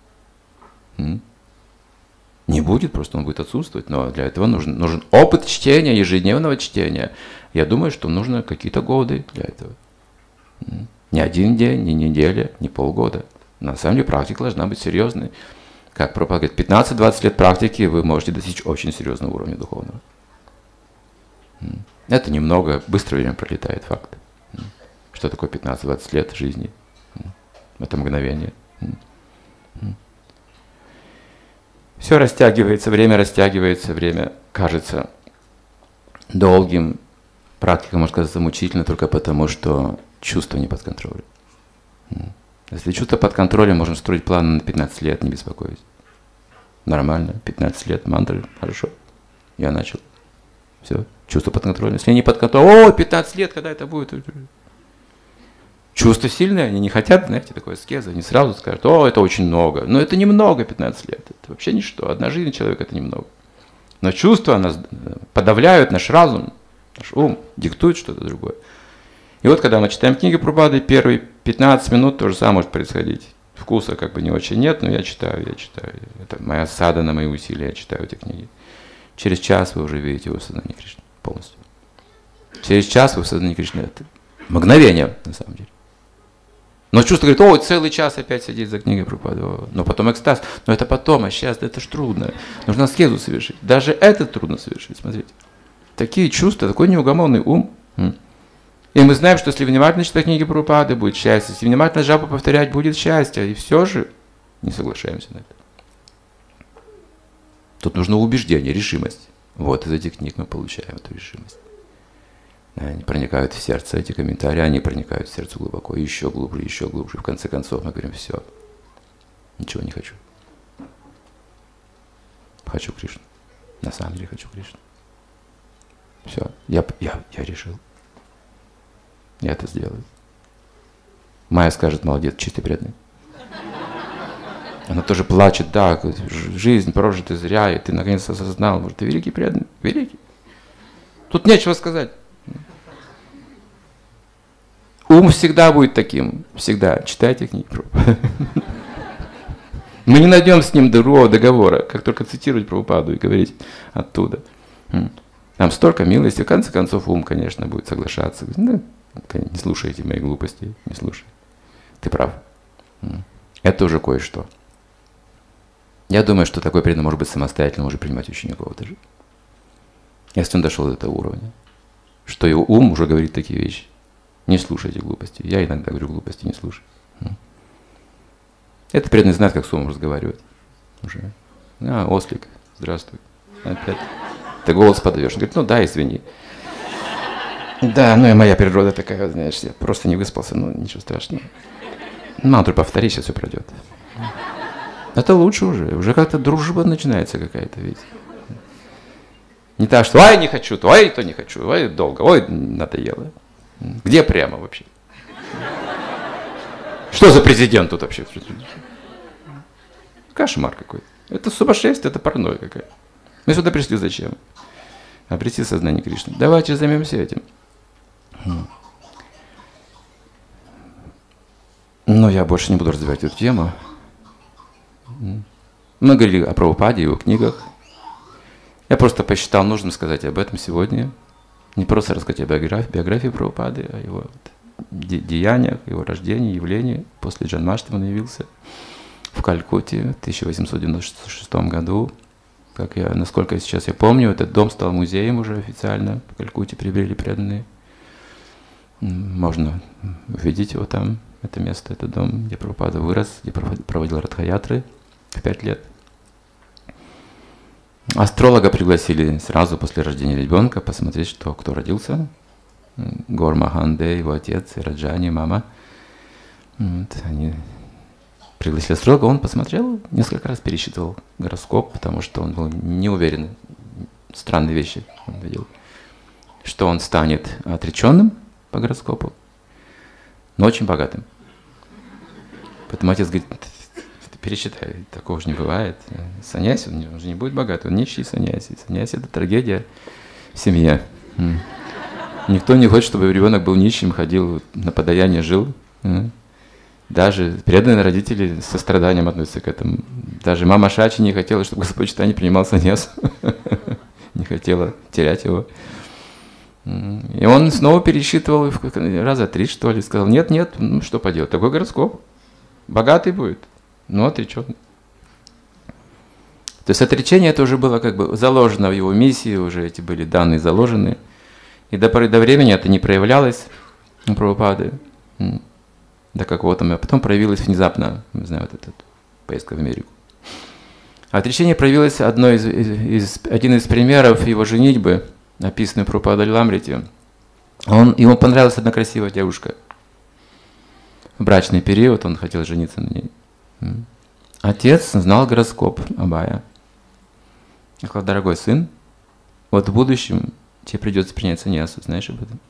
Не будет, просто он будет отсутствовать, но для этого нужен опыт чтения, ежедневного чтения. Я думаю, что нужно какие-то годы для этого. Не один день, не неделя, не полгода. На самом деле практика должна быть серьезной. Как Прабхупада говорит, 15-20 лет практики вы можете достичь очень серьезного уровня духовного. Это немного, быстро время пролетает, факт. Что такое 15-20 лет жизни? Это мгновение. Все растягивается, время кажется долгим. Практика может казаться мучительной только потому, что чувства не под контролем. Если чувства под контролем, можно строить планы на 15 лет, не беспокойтесь. Нормально, 15 лет, мантры, хорошо. Я начал. Все, чувства под контролем. Если не под контролем, 15 лет, когда это будет? Чувства сильные, они не хотят, знаете, такой аскезы, они сразу скажут, это очень много. Но это немного 15 лет, это вообще ничто. Одна жизнь человека это немного. Но чувства нас подавляют наш разум, наш ум, диктуют что-то другое. И вот когда мы читаем книги Прабхупады, первые 15 минут то же самое может происходить. Вкуса как бы не очень нет, но я читаю. Это моя садхана, мои усилия, я читаю эти книги. Через час вы уже видите его в сознании Кришны полностью. Через час вы в сознании Кришны. Это мгновение, на самом деле. Но чувство говорит, целый час опять сидеть за книгой Прабхупады. Но потом экстаз. Но это потом, а сейчас это ж трудно. Нужно аскезу совершить. Даже это трудно совершить, смотрите. Такие чувства, такой неугомонный ум. И мы знаем, что если внимательно читать книги Прабхупады, будет счастье. Если внимательно жапу повторять, будет счастье. И все же не соглашаемся на это. Тут нужно убеждение, решимость. Вот из этих книг мы получаем эту решимость. Они проникают в сердце, эти комментарии, они проникают в сердце глубоко, еще глубже, еще глубже. В конце концов мы говорим, все, ничего не хочу. Хочу Кришну. На самом деле хочу Кришну. Все, я решил. Я это сделаю. Майя скажет, молодец, чистый преданный. Она тоже плачет, да, жизнь прожита зря, и ты наконец осознал, может, ты великий преданный, великий. Тут нечего сказать. Ум всегда будет таким, всегда. Читайте книги. Мы не найдем с ним другого договора, как только цитировать Прабхупаду и говорить оттуда. Там столько милости, в конце концов ум, конечно, будет соглашаться. Да, не слушайте мои глупости, не слушай. Ты прав. Это уже кое-что. Я думаю, что такой преданный может быть самостоятельно, может принимать учеников даже. Если он дошел до этого уровня. Что его ум уже говорит такие вещи. Не слушайте глупости. Я иногда говорю глупости, не слушай. Это преданный знает, как с умом разговаривать. Уже. Ослик, здравствуй. Опять. Ты голос подаешь. Он говорит, ну да, извини. Да, ну и моя природа такая, знаешь, я просто не выспался, ну ничего страшного. Мантру повтори, сейчас все пройдет. Это лучше уже как-то дружба начинается какая-то, ведь. Не так, что ой, не хочу, ой, то не хочу, ой, долго, ой, надоело. Где прямо вообще? Что за президент тут вообще? Кошмар какой-то. Это сумасшествие, это паранойя какая-то. Мы сюда пришли зачем? Обрести сознание Кришны. Давайте займемся этим. Но я больше не буду развивать эту тему. Мы говорили о Прабхупаде, его книгах. Я просто посчитал нужным сказать об этом сегодня. Не просто рассказать о биографии Прабхупады, о его деяниях, его рождении, явлении. После Джанмаштами он явился в Калькутте в 1896 году. Насколько сейчас я помню, этот дом стал музеем уже официально. В Калькутте приобрели преданные. Можно увидеть его там, это место, это дом, где Прабхупада вырос, где проводил радха-ятры в 5 лет. Астролога пригласили сразу после рождения ребенка посмотреть, кто родился. Гор Маханде, его отец, и Раджани, мама. Вот, они пригласили астролога, он посмотрел, несколько раз пересчитывал гороскоп, потому что он был не уверен. Странные вещи он видел. Что он станет отреченным по гороскопу, но очень богатым. Поэтому отец говорит, пересчитай, такого же не бывает. Саньяси, он же не будет богатый, он нищий саньяси. Саньяси — это трагедия в семье. Никто не хочет, чтобы ребенок был нищим, ходил на подаяние, жил. Даже преданные родители со страданием относятся к этому. Даже мама Шачи не хотела, чтобы Господь Чайтанья принимал саньясу. Не хотела терять его. И он снова пересчитывал раза 3, что ли, сказал, нет, ну что поделать, такой гороскоп, богатый будет, но отреченный. То есть отречение это уже было как бы заложено в его миссии, уже эти были данные заложены. И до поры до времени это не проявлялось у Прабхупады до какого-то момента. Потом проявилось внезапно, не знаю, вот эта поездка в Америку. Отречение проявилось один из примеров его женитьбы, описанный в Прабхупада Лиламрите. Ему понравилась одна красивая девушка. В брачный период он хотел жениться на ней. Отец знал гороскоп Абая. Я сказал, дорогой сын, вот в будущем тебе придется принять саньясу, знаешь об этом?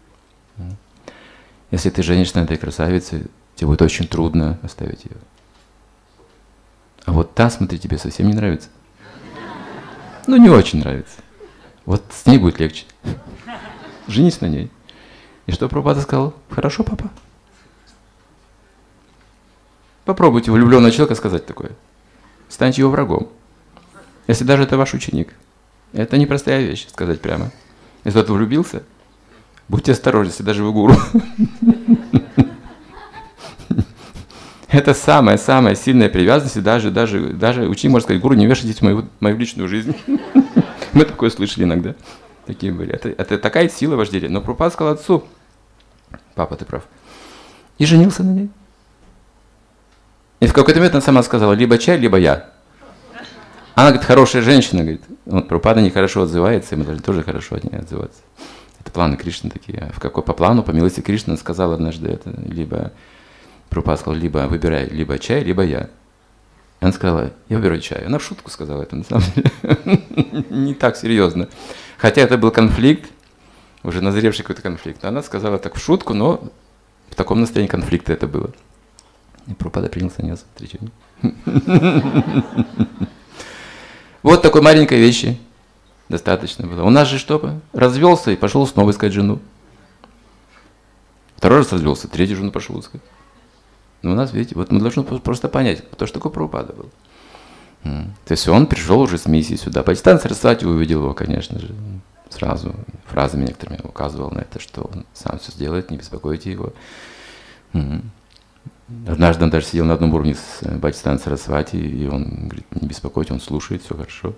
Если ты женишься на этой красавице, тебе будет очень трудно оставить ее. А вот та, смотри, тебе совсем не нравится. Ну, не очень нравится. Вот с ней будет легче. Женись на ней. И что Прабхупада сказал? Хорошо, папа. Попробуйте влюбленного человека сказать такое. Станьте его врагом. Если даже это ваш ученик. Это непростая вещь, сказать прямо. Если кто-то влюбился, будьте осторожны, если даже вы гуру. Это самая сильная привязанность. Даже ученик может сказать, гуру, не вешайтесь в мою личную жизнь. Мы такое слышали иногда. Такие были. Это такая сила вожделения. Но Прабхупада сказал отцу, папа, ты прав. И женился на ней. И в какой-то момент она сама сказала, либо чай, либо я. Она, говорит, хорошая женщина, говорит. Вот Прабхупада нехорошо отзывается, и мы должны тоже хорошо от нее отзываться. Это планы Кришны такие. В какой по плану, по милости Кришны, он сказал однажды это, либо Прабхупада сказал, либо выбирай, либо чай, либо я. И она сказала, я выбираю чай. Она в шутку сказала это, на самом деле. Не так серьезно. Хотя это был конфликт, уже назревший какой-то конфликт. Она сказала так в шутку, но в таком настроении конфликта это было. И Прабхупада принялся не отречение. Вот такой маленькой вещи достаточно было. У нас же что? Развелся и пошел снова искать жену. Второй раз развелся, третью жену пошел искать. Но у нас, видите, вот мы должны просто понять, кто же такой Прабхупада был. То есть он пришел уже с миссией сюда. Бхактисиданта Сарасвати увидел его, конечно же, сразу фразами некоторыми указывал на это, что он сам все сделает, не беспокойте его. Однажды он даже сидел на одном уровне с Бхактисиданта Сарасвати, и он говорит, не беспокойте, он слушает, все хорошо.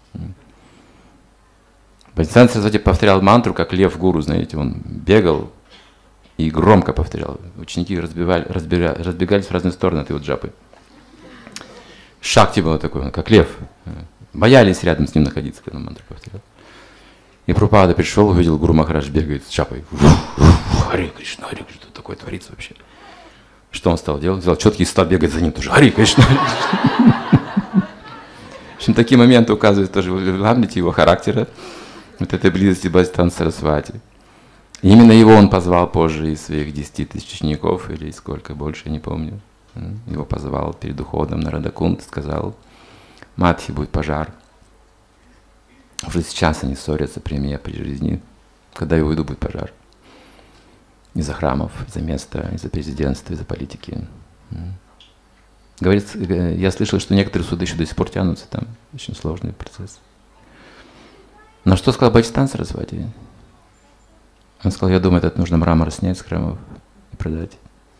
Бхактисиданта Сарасвати повторял мантру, как лев гуру, знаете, он бегал и громко повторял. Ученики разбегались в разные стороны от его джапы. Шакти было такой, он как лев. Боялись рядом с ним находиться, когда он мантру повторял. И Прабхупада пришел, увидел, Гуру Махарадж бегает с чапой. Харе Кришна, Харе Кришна, что такое творится вообще? Что он стал делать? Взял четкий и стал бегать за ним тоже. Харе Кришна. В общем, такие моменты указывают тоже в Гамлете его характера, вот этой близости Бхактисиданта Сарасвати. И именно его он позвал позже из своих 10 тысяч учеников, или сколько, больше, я не помню. Его позвал перед уходом на Радакунд, сказал, Мадхи, будет пожар. Уже сейчас они ссорятся при мне, при жизни. Когда я уйду, будет пожар. Из-за храмов, из-за места, из-за президентства, из-за политики. Говорит, я слышал, что некоторые суды еще до сих пор тянутся, там очень сложный процесс. Но что сказал Бхактисиданта Сарасвати? Он сказал, я думаю, это нужно мрамор снять с храмов и продать.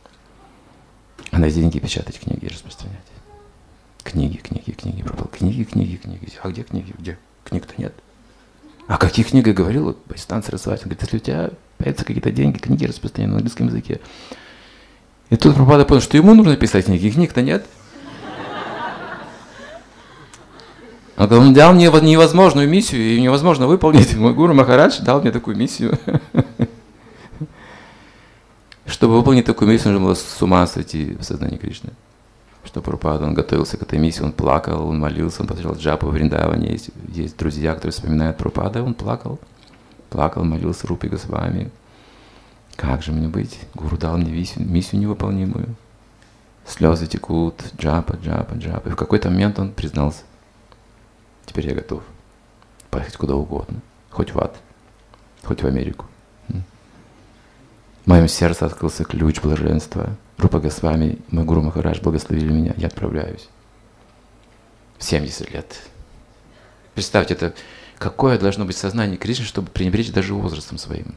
А на деньги печатать книги и распространять. Книги. Пропал. Книги. А где книги? Где? Книг-то нет. А о каких книгах говорил вот, Бхактисиданта Сарасвати? Он говорит, если у тебя появятся какие-то деньги, книги распространяют на английском языке. И тут Прабхупада понял, что ему нужно писать книги, книг-то нет. Он говорит, он дал мне невозможную миссию, и невозможно выполнить. Мой Гуру Махарадж дал мне такую миссию. Чтобы выполнить такую миссию, нужно было с ума сойти в сознании Кришны. Что Прабхупада, он готовился к этой миссии, он плакал, он молился, он повторял джапу в Вриндаване. Есть друзья, которые вспоминают Прабхупада, он плакал, молился Рупи Госвами. Как же мне быть? Гуру дал мне миссию невыполнимую. Слезы текут, джапа. И в какой-то момент он признался. Теперь я готов поехать куда угодно, хоть в ад, хоть в Америку. В моем сердце открылся ключ блаженства. Рупа Госвами, мой Гуру Махарадж благословили меня, я отправляюсь. В 70 лет. Представьте, это какое должно быть сознание Кришны, чтобы пренебречь даже возрастом своим.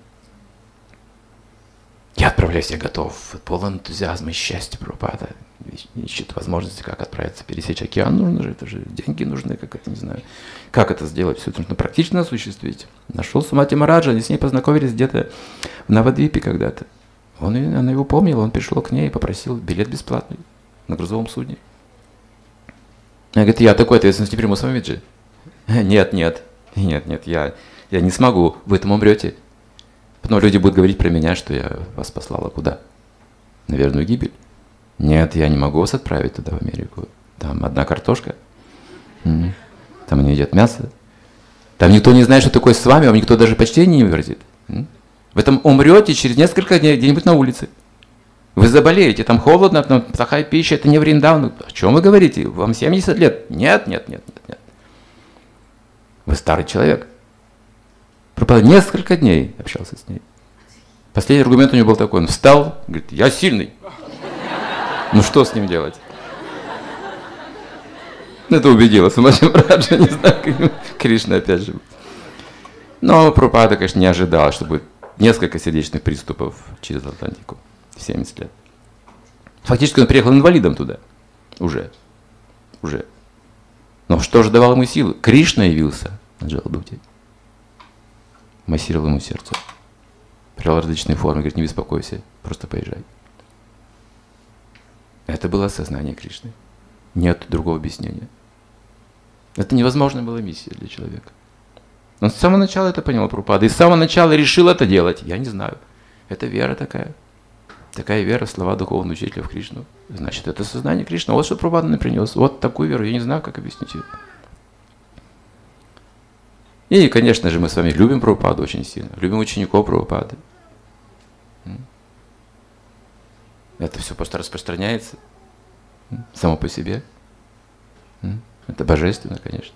Я отправляюсь, я готов, полон энтузиазма и счастья, Прабхупада. Ищет возможности, как отправиться, пересечь океан. Нужно же, это же деньги нужны, как это, не знаю. Как это сделать? Все это нужно практично осуществить. Нашел Сумати Мараджа, они с ней познакомились где-то в Навадвипе когда-то. Она его помнила, он пришел к ней и попросил билет бесплатный на грузовом судне. Она говорит, я такой ответственности приму с вами, Джи. Нет, я не смогу, вы там умрете. Потом люди будут говорить про меня, что я вас послала куда? На верную гибель. Нет, я не могу вас отправить туда, в Америку. Там одна картошка. Там не едят мясо. Там никто не знает, что такое с вами, вам никто даже почтения не выразит. Вы там умрете через несколько дней где-нибудь на улице. Вы заболеете, там холодно, там плохая пища, это не Вриндаван. О чем вы говорите? Вам 70 лет. Нет. Вы старый человек. Пропал несколько дней, общался с ней. Последний аргумент у него был такой, он встал, говорит, я сильный. Ну что с ним делать? Это убедило Сумати Мараджа, не знаю, Кришна опять же. Но Прабхупада, конечно, не ожидал, что будет несколько сердечных приступов через Атлантику в 70 лет. Фактически он приехал инвалидом туда. Уже. Но что же давало ему силы? Кришна явился на Джаладуте. Массировал ему сердце. Привел различные формы, говорит, не беспокойся, просто поезжай. Это было осознание Кришны. Нет другого объяснения. Это невозможная была миссия для человека. Он с самого начала это понял, Прабхупада, и с самого начала решил это делать. Я не знаю. Это вера такая. Такая вера в слова духовного учителя в Кришну. Значит, это сознание Кришны. Вот что Прабхупада мне принес. Вот такую веру. Я не знаю, как объяснить ее. И, конечно же, мы с вами любим Прабхупаду очень сильно. Любим учеников Прабхупады. Это все просто распространяется само по себе. Это божественно, конечно.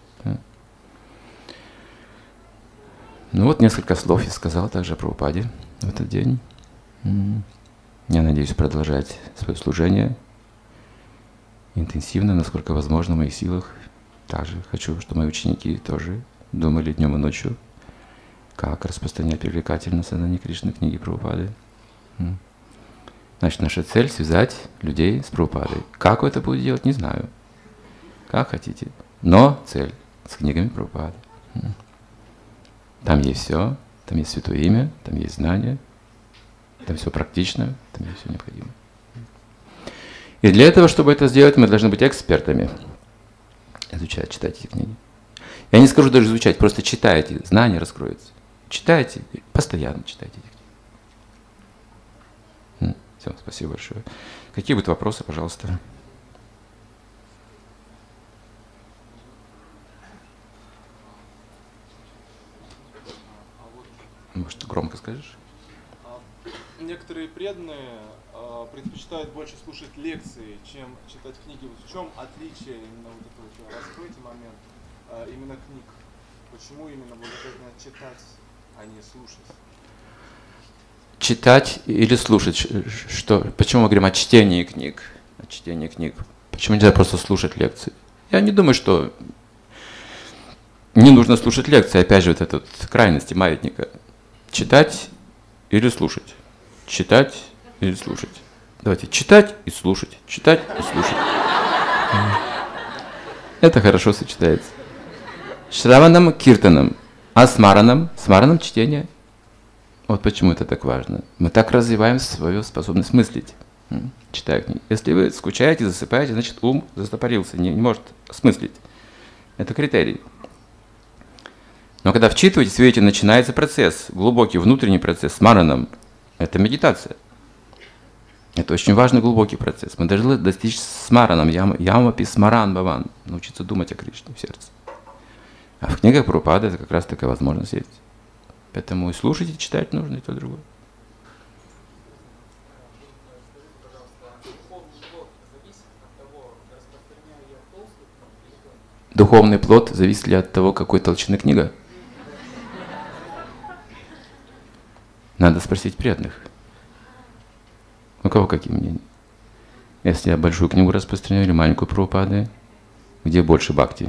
Ну вот несколько слов я сказал также о Прабхупаде в этот день. Я надеюсь продолжать свое служение интенсивно, насколько возможно в моих силах. Также хочу, чтобы мои ученики тоже думали днем и ночью, как распространять привлекательно сознание Кришны, книги Прабхупады. Значит, наша цель — связать людей с Прабхупадой. Как вы это будете делать, не знаю. Как хотите. Но цель — с книгами Прабхупады. Там есть все, там есть Святое Имя, там есть знания, там все практично, там есть все необходимое. И для этого, чтобы это сделать, мы должны быть экспертами. Изучать, читать эти книги. Я не скажу даже изучать, просто читайте, знания раскроются. Читайте, постоянно читайте эти книги. Все, спасибо большое. Какие будут вопросы, пожалуйста? Может, громко скажешь? Некоторые преданные предпочитают больше слушать лекции, чем читать книги. В чем отличие именно вот этого? Раскройте момент именно книг. Почему именно благоприятно читать, а не слушать? Читать или слушать? Что? Почему мы говорим о чтении книг? О чтении книг. Почему нельзя просто слушать лекции? Я не думаю, что не нужно слушать лекции. Опять же, вот эта вот крайности маятника. Читать или слушать? Читать или слушать? Давайте читать и слушать. Читать и слушать. Это хорошо сочетается. Шраванам киртанам, а смаранам чтение. Вот почему это так важно. Мы так развиваем свою способность мыслить, читая книги. Если вы скучаете, засыпаете, значит ум застопорился, не может осмыслить. Это критерий. Но когда вчитываетесь, видите, начинается процесс, глубокий внутренний процесс с мараном. Это медитация. Это очень важный глубокий процесс. Мы должны достичь смараном, ямапи смаран баван, научиться думать о Кришне в сердце. А в книгах Прабхупады это как раз такая возможность есть. Поэтому и слушать, и читать нужно, и то, и другое. Духовный плод зависит ли от того, какой толщины книга? Надо спросить преданных. У кого какие мнения? Если я большую книгу распространяю или маленькую Прабхупады, где больше бхакти?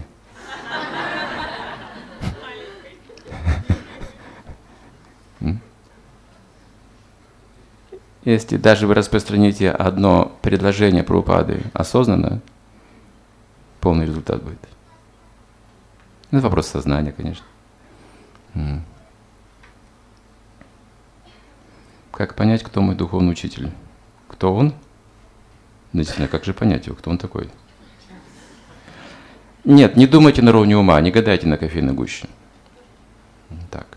Если даже вы распространите одно предложение Прабхупады осознанно, полный результат будет. Это вопрос сознания, конечно. Как понять, кто мой духовный учитель? Кто он? Действительно, как же понять его, кто он такой? Нет, не думайте на уровне ума, не гадайте на кофейной гуще. Так.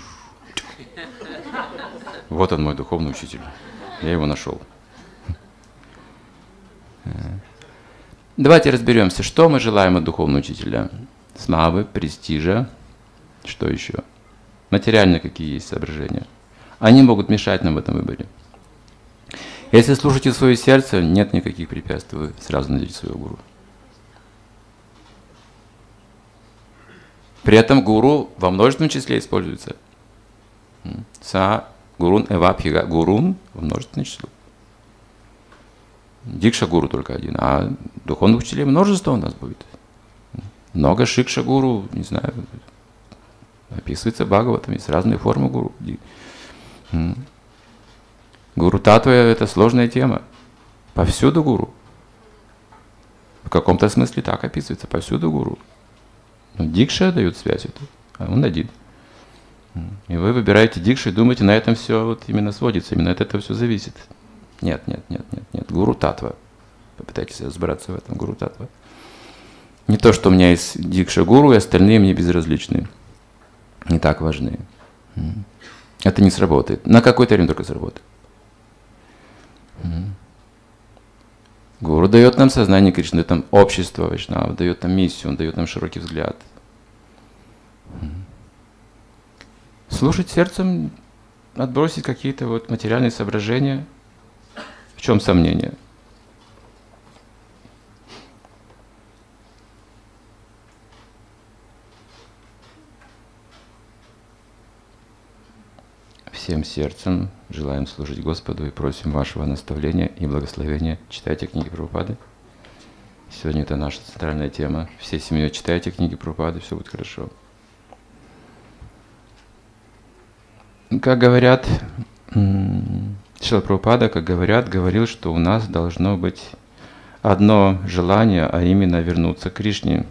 Вот он, мой духовный учитель. Я его нашел. Давайте разберемся, что мы желаем от духовного учителя. Славы, престижа, что еще? Материальные какие есть соображения. Они могут мешать нам в этом выборе. Если слушаете свое сердце, нет никаких препятствий, вы сразу найдете своего гуру. При этом гуру во множественном числе используется. Са гурун эвапхига. Гурун во множественном числе. Дикша гуру только один, а духовных учителей множество у нас будет. Много шикша гуру, не знаю, описывается Бхагаватам, есть разные формы гуру. Гуру татва — это сложная тема. Повсюду гуру. В каком-то смысле так описывается, повсюду гуру. Но дикша дает связь эту, а он один. И вы выбираете дикшу и думаете, на этом все вот именно сводится, именно от этого все зависит. Нет. Гуру татва. Попытайтесь разбираться в этом, гуру татва. Не то, что у меня есть дикша-гуру, и остальные мне безразличны. Не так важны. Это не сработает. На какое-то время только сработает. Гуру дает нам сознание Кришны, дает нам общество Вайшнава, дает нам миссию, он дает нам широкий взгляд. Слушать сердцем, отбросить какие-то вот материальные соображения. В чем сомнение? Всем сердцем желаем служить Господу и просим вашего наставления и благословения. Читайте книги Прабхупады. Сегодня это наша центральная тема. Всей семьей читайте книги Прабхупады, все будет хорошо. Как говорят, Шрила Прабхупада, говорил, что у нас должно быть одно желание, а именно вернуться к Кришне.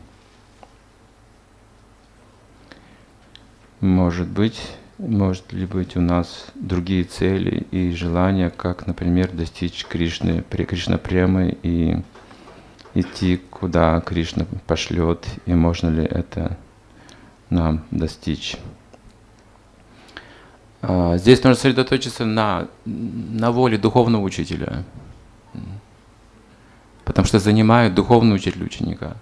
Может ли быть у нас другие цели и желания, как, например, достичь Кришны, Кришна-премы и идти, куда Кришна пошлет, и можно ли это нам достичь? Здесь нужно сосредоточиться на воле духовного учителя, потому что занимает духовный учитель ученика.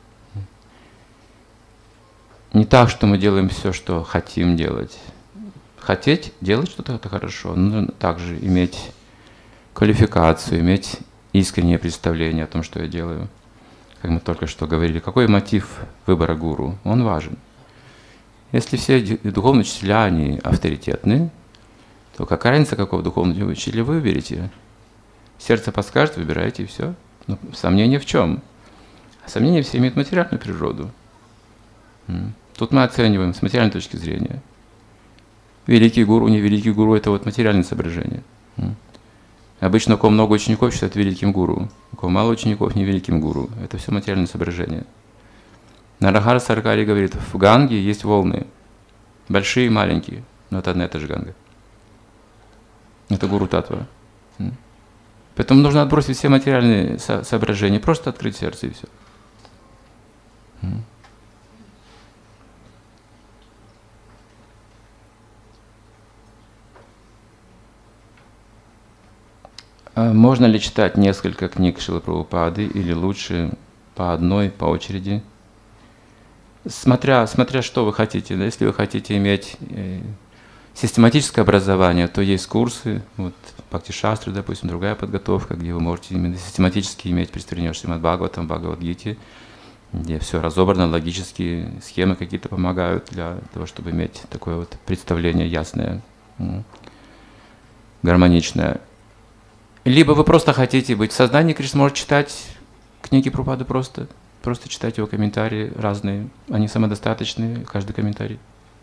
Не так, что мы делаем все, что хотим делать. Хотеть делать что-то — это хорошо, но нужно также иметь квалификацию, иметь искреннее представление о том, что я делаю. Как мы только что говорили, какой мотив выбора гуру? Он важен. Если все духовные учителя, они авторитетны, то какая разница, какого духовного учителя вы выберете? Сердце подскажет, выбираете и все. Но сомнение в чем? Сомнение все имеют материальную природу. Тут мы оцениваем с материальной точки зрения. Великий гуру, не великий гуру — это вот материальное соображение. Обычно у кого много учеников считают великим гуру, у кого мало учеников — не великим гуру. Это все материальное соображение. Нарахара Саркари говорит, в Ганге есть волны, большие и маленькие, но это одна и та же Ганга. Это гуру татва. Поэтому нужно отбросить все материальные соображения, просто открыть сердце и все. Можно ли читать несколько книг Шрилы Прабхупады или лучше по одной, по очереди? Смотря что вы хотите. Если вы хотите иметь систематическое образование, то есть курсы, вот Бхакти-шастры, допустим, другая подготовка, где вы можете именно систематически иметь представление о Шримад Бхагаватам, Бхагавад-гите, где все разобрано, логические схемы какие-то помогают для того, чтобы иметь такое вот представление ясное, гармоничное. Либо вы просто хотите быть в сознании Кришны, можете читать книги Прабхупады просто читать его комментарии разные, они самодостаточные, каждый комментарий.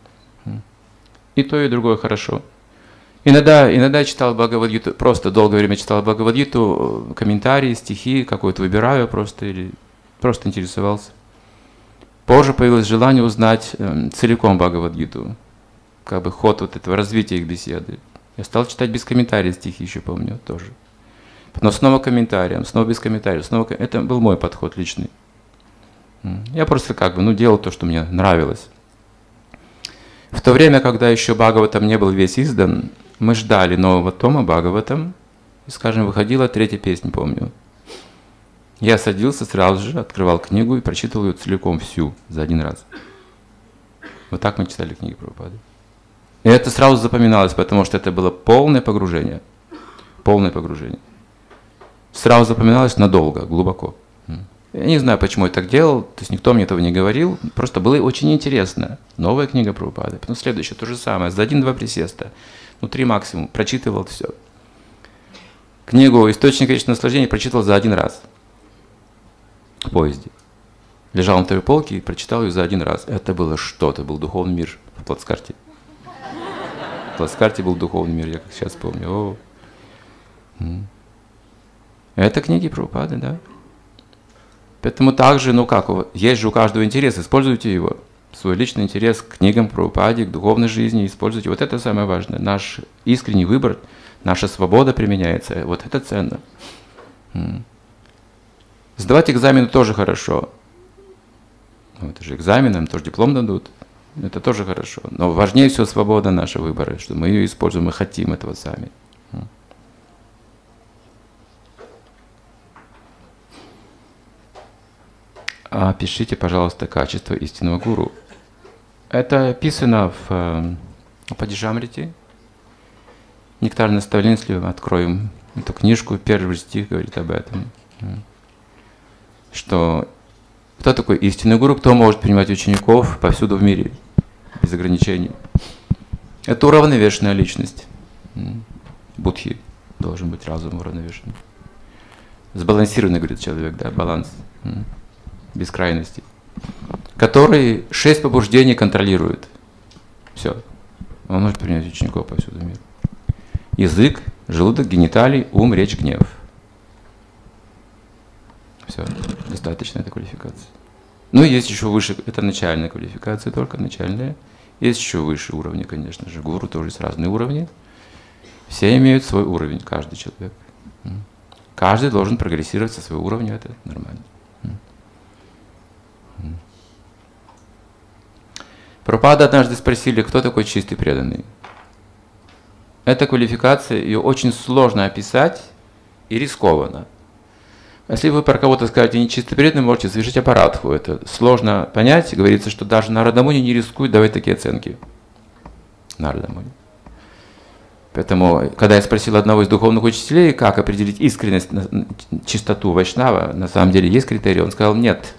И то, и другое хорошо. Иногда я читал Бхагавад-гиту, просто долгое время читал Бхагавад-гиту, комментарии, стихи, какой-то выбираю просто, или просто интересовался. Позже появилось желание узнать целиком Бхагавад-гиту, как бы ход вот этого развития их беседы. Я стал читать без комментариев стихи, еще помню, тоже. Но снова комментарием, снова без комментариев, снова. Это был мой подход личный. Я просто делал то, что мне нравилось. В то время, когда еще Бхагаватам не был весь издан, мы ждали нового тома Бхагаватам, и, скажем, выходила 3-я песня, помню. Я садился сразу же, открывал книгу и прочитывал ее целиком всю за один раз. Вот так мы читали книги Прабхупады. И это сразу запоминалось, потому что это было полное погружение. Полное погружение. Сразу запоминалось надолго, глубоко. Я не знаю, почему я так делал, то есть никто мне этого не говорил, просто было очень интересно. Новая книга Прабхупады, потом следующая, то же самое, за 1-2 присеста, 3 максимум, прочитывал все. Книгу «Источник вечного наслаждения» прочитал за 1 раз в поезде. Лежал на 2-й полке и прочитал ее за 1 раз. Это было что-то, был духовный мир в плацкарте. В плацкарте был духовный мир, я как сейчас помню. Это книги Прабхупады, да. Поэтому также, есть же у каждого интерес, используйте его. Свой личный интерес к книгам Прабхупаде, к духовной жизни используйте. Вот это самое важное. Наш искренний выбор, наша свобода применяется. Вот это ценно. Сдавать экзамены тоже хорошо. Ну, это же экзамен, нам тоже диплом дадут. Это тоже хорошо. Но важнее всего свобода наша выбора, что мы ее используем, мы хотим этого сами. Опишите, пожалуйста, качество истинного гуру. Это описано в Падижамрите. Нектар наставления, если мы откроем эту книжку, первый стих говорит об этом. Что кто такой истинный гуру, кто может принимать учеников повсюду в мире, без ограничений. Это уравновешенная личность. Будхи должен быть разум уравновешенный. Сбалансированный, говорит человек, да, баланс. Без крайностей. Который 6 побуждений контролирует. Все. Он может принять учеников повсюду в мире. Язык, желудок, гениталий, ум, речь, гнев. Все. Достаточно этой квалификации. Ну, есть еще выше, это начальная квалификация, только начальная. Есть еще выше уровни, конечно же. Гуру тоже есть разные уровни. Все имеют свой уровень, каждый человек. Каждый должен прогрессировать со своего уровня, это нормально. Прабхупада однажды спросили, кто такой чистый преданный. Эта квалификация, ее очень сложно описать и рискованно. Если вы про кого-то скажете нечистый преданный, можете совершить аппаратху. Это сложно понять. Говорится, что даже Нарада Муни не рискует давать такие оценки. Нарада Муни. Поэтому, когда я спросил одного из духовных учителей, как определить искренность, чистоту вайшнава, на самом деле есть критерий, он сказал, нет.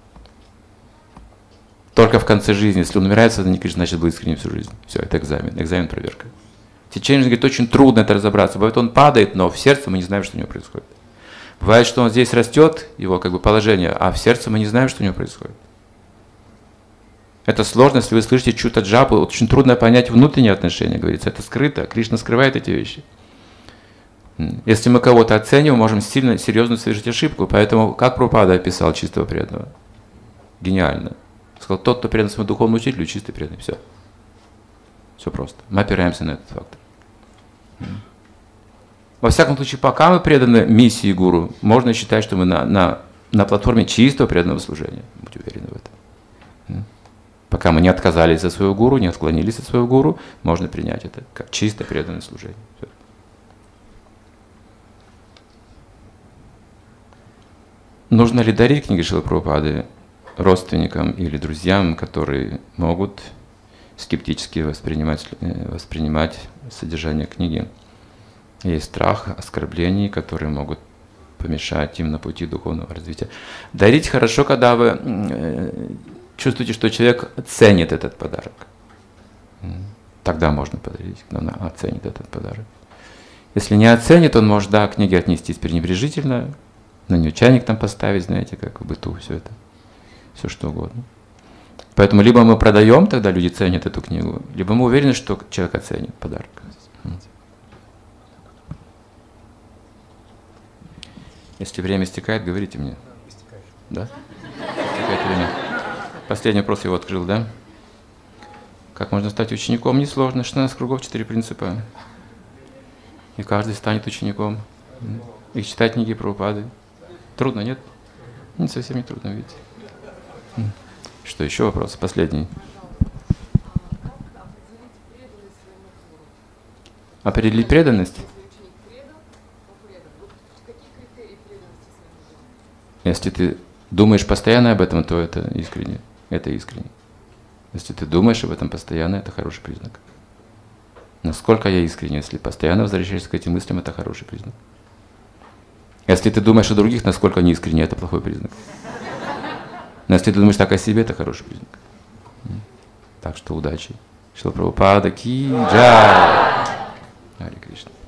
Только в конце жизни, если он умирает, значит будет искренне всю жизнь. Все, это экзамен, проверка. В течение жизни, говорит, очень трудно это разобраться. Бывает, он падает, но в сердце мы не знаем, что у него происходит. Бывает, что он здесь растет, его как бы положение, а в сердце мы не знаем, что у него происходит. Это сложно, если вы слышите чью-то джапу, очень трудно понять внутренние отношения, говорится. Это скрыто, Кришна скрывает эти вещи. Если мы кого-то оцениваем, можем сильно, серьезно совершить ошибку. Поэтому, как Прабхупада описал чистого преданного? Гениально. Сказал, тот, кто предан своему духовному учителю, чистый преданный. Все. Все просто. Мы опираемся на этот фактор. Во всяком случае, пока мы преданы миссии гуру, можно считать, что мы на платформе чистого преданного служения. Будьте уверены в этом. Пока мы не отказались от своего гуру, не отклонились от своего гуру, можно принять это как чисто преданное служение. Все. Нужно ли дарить книги Шрилы Прабхупады родственникам или друзьям, которые могут скептически воспринимать содержание книги? Есть страх оскорблений, которые могут помешать им на пути духовного развития. Дарить хорошо, когда вы чувствуете, что человек ценит этот подарок. Тогда можно подарить, когда он оценит этот подарок. Если не оценит, он может, да, к книге отнестись пренебрежительно, на нее чайник там поставить, знаете, как в быту, все это, все что угодно. Поэтому либо мы продаем, тогда люди ценят эту книгу, либо мы уверены, что человек оценит подарок. Если время истекает, говорите мне. Да? Истекает время. Последний вопрос я его открыл, да? Как можно стать учеником? Несложно. 16 кругов, 4 принципа. И каждый станет учеником. И читать книги Прабхупады. Трудно, нет? Не совсем не трудно, видите. Что, еще вопрос? Последний. Определить преданность? Если ты думаешь постоянно об этом, то это искренне. Это искренне. Если ты думаешь об этом постоянно, это хороший признак. Насколько я искренне, если постоянно возвращаешься к этим мыслям, это хороший признак. Если ты думаешь о других, насколько они искренне, это плохой признак. Но если ты думаешь так о себе, это хороший признак. Так что удачи. Шрила Прабхупада ки джай. Харе Кришна.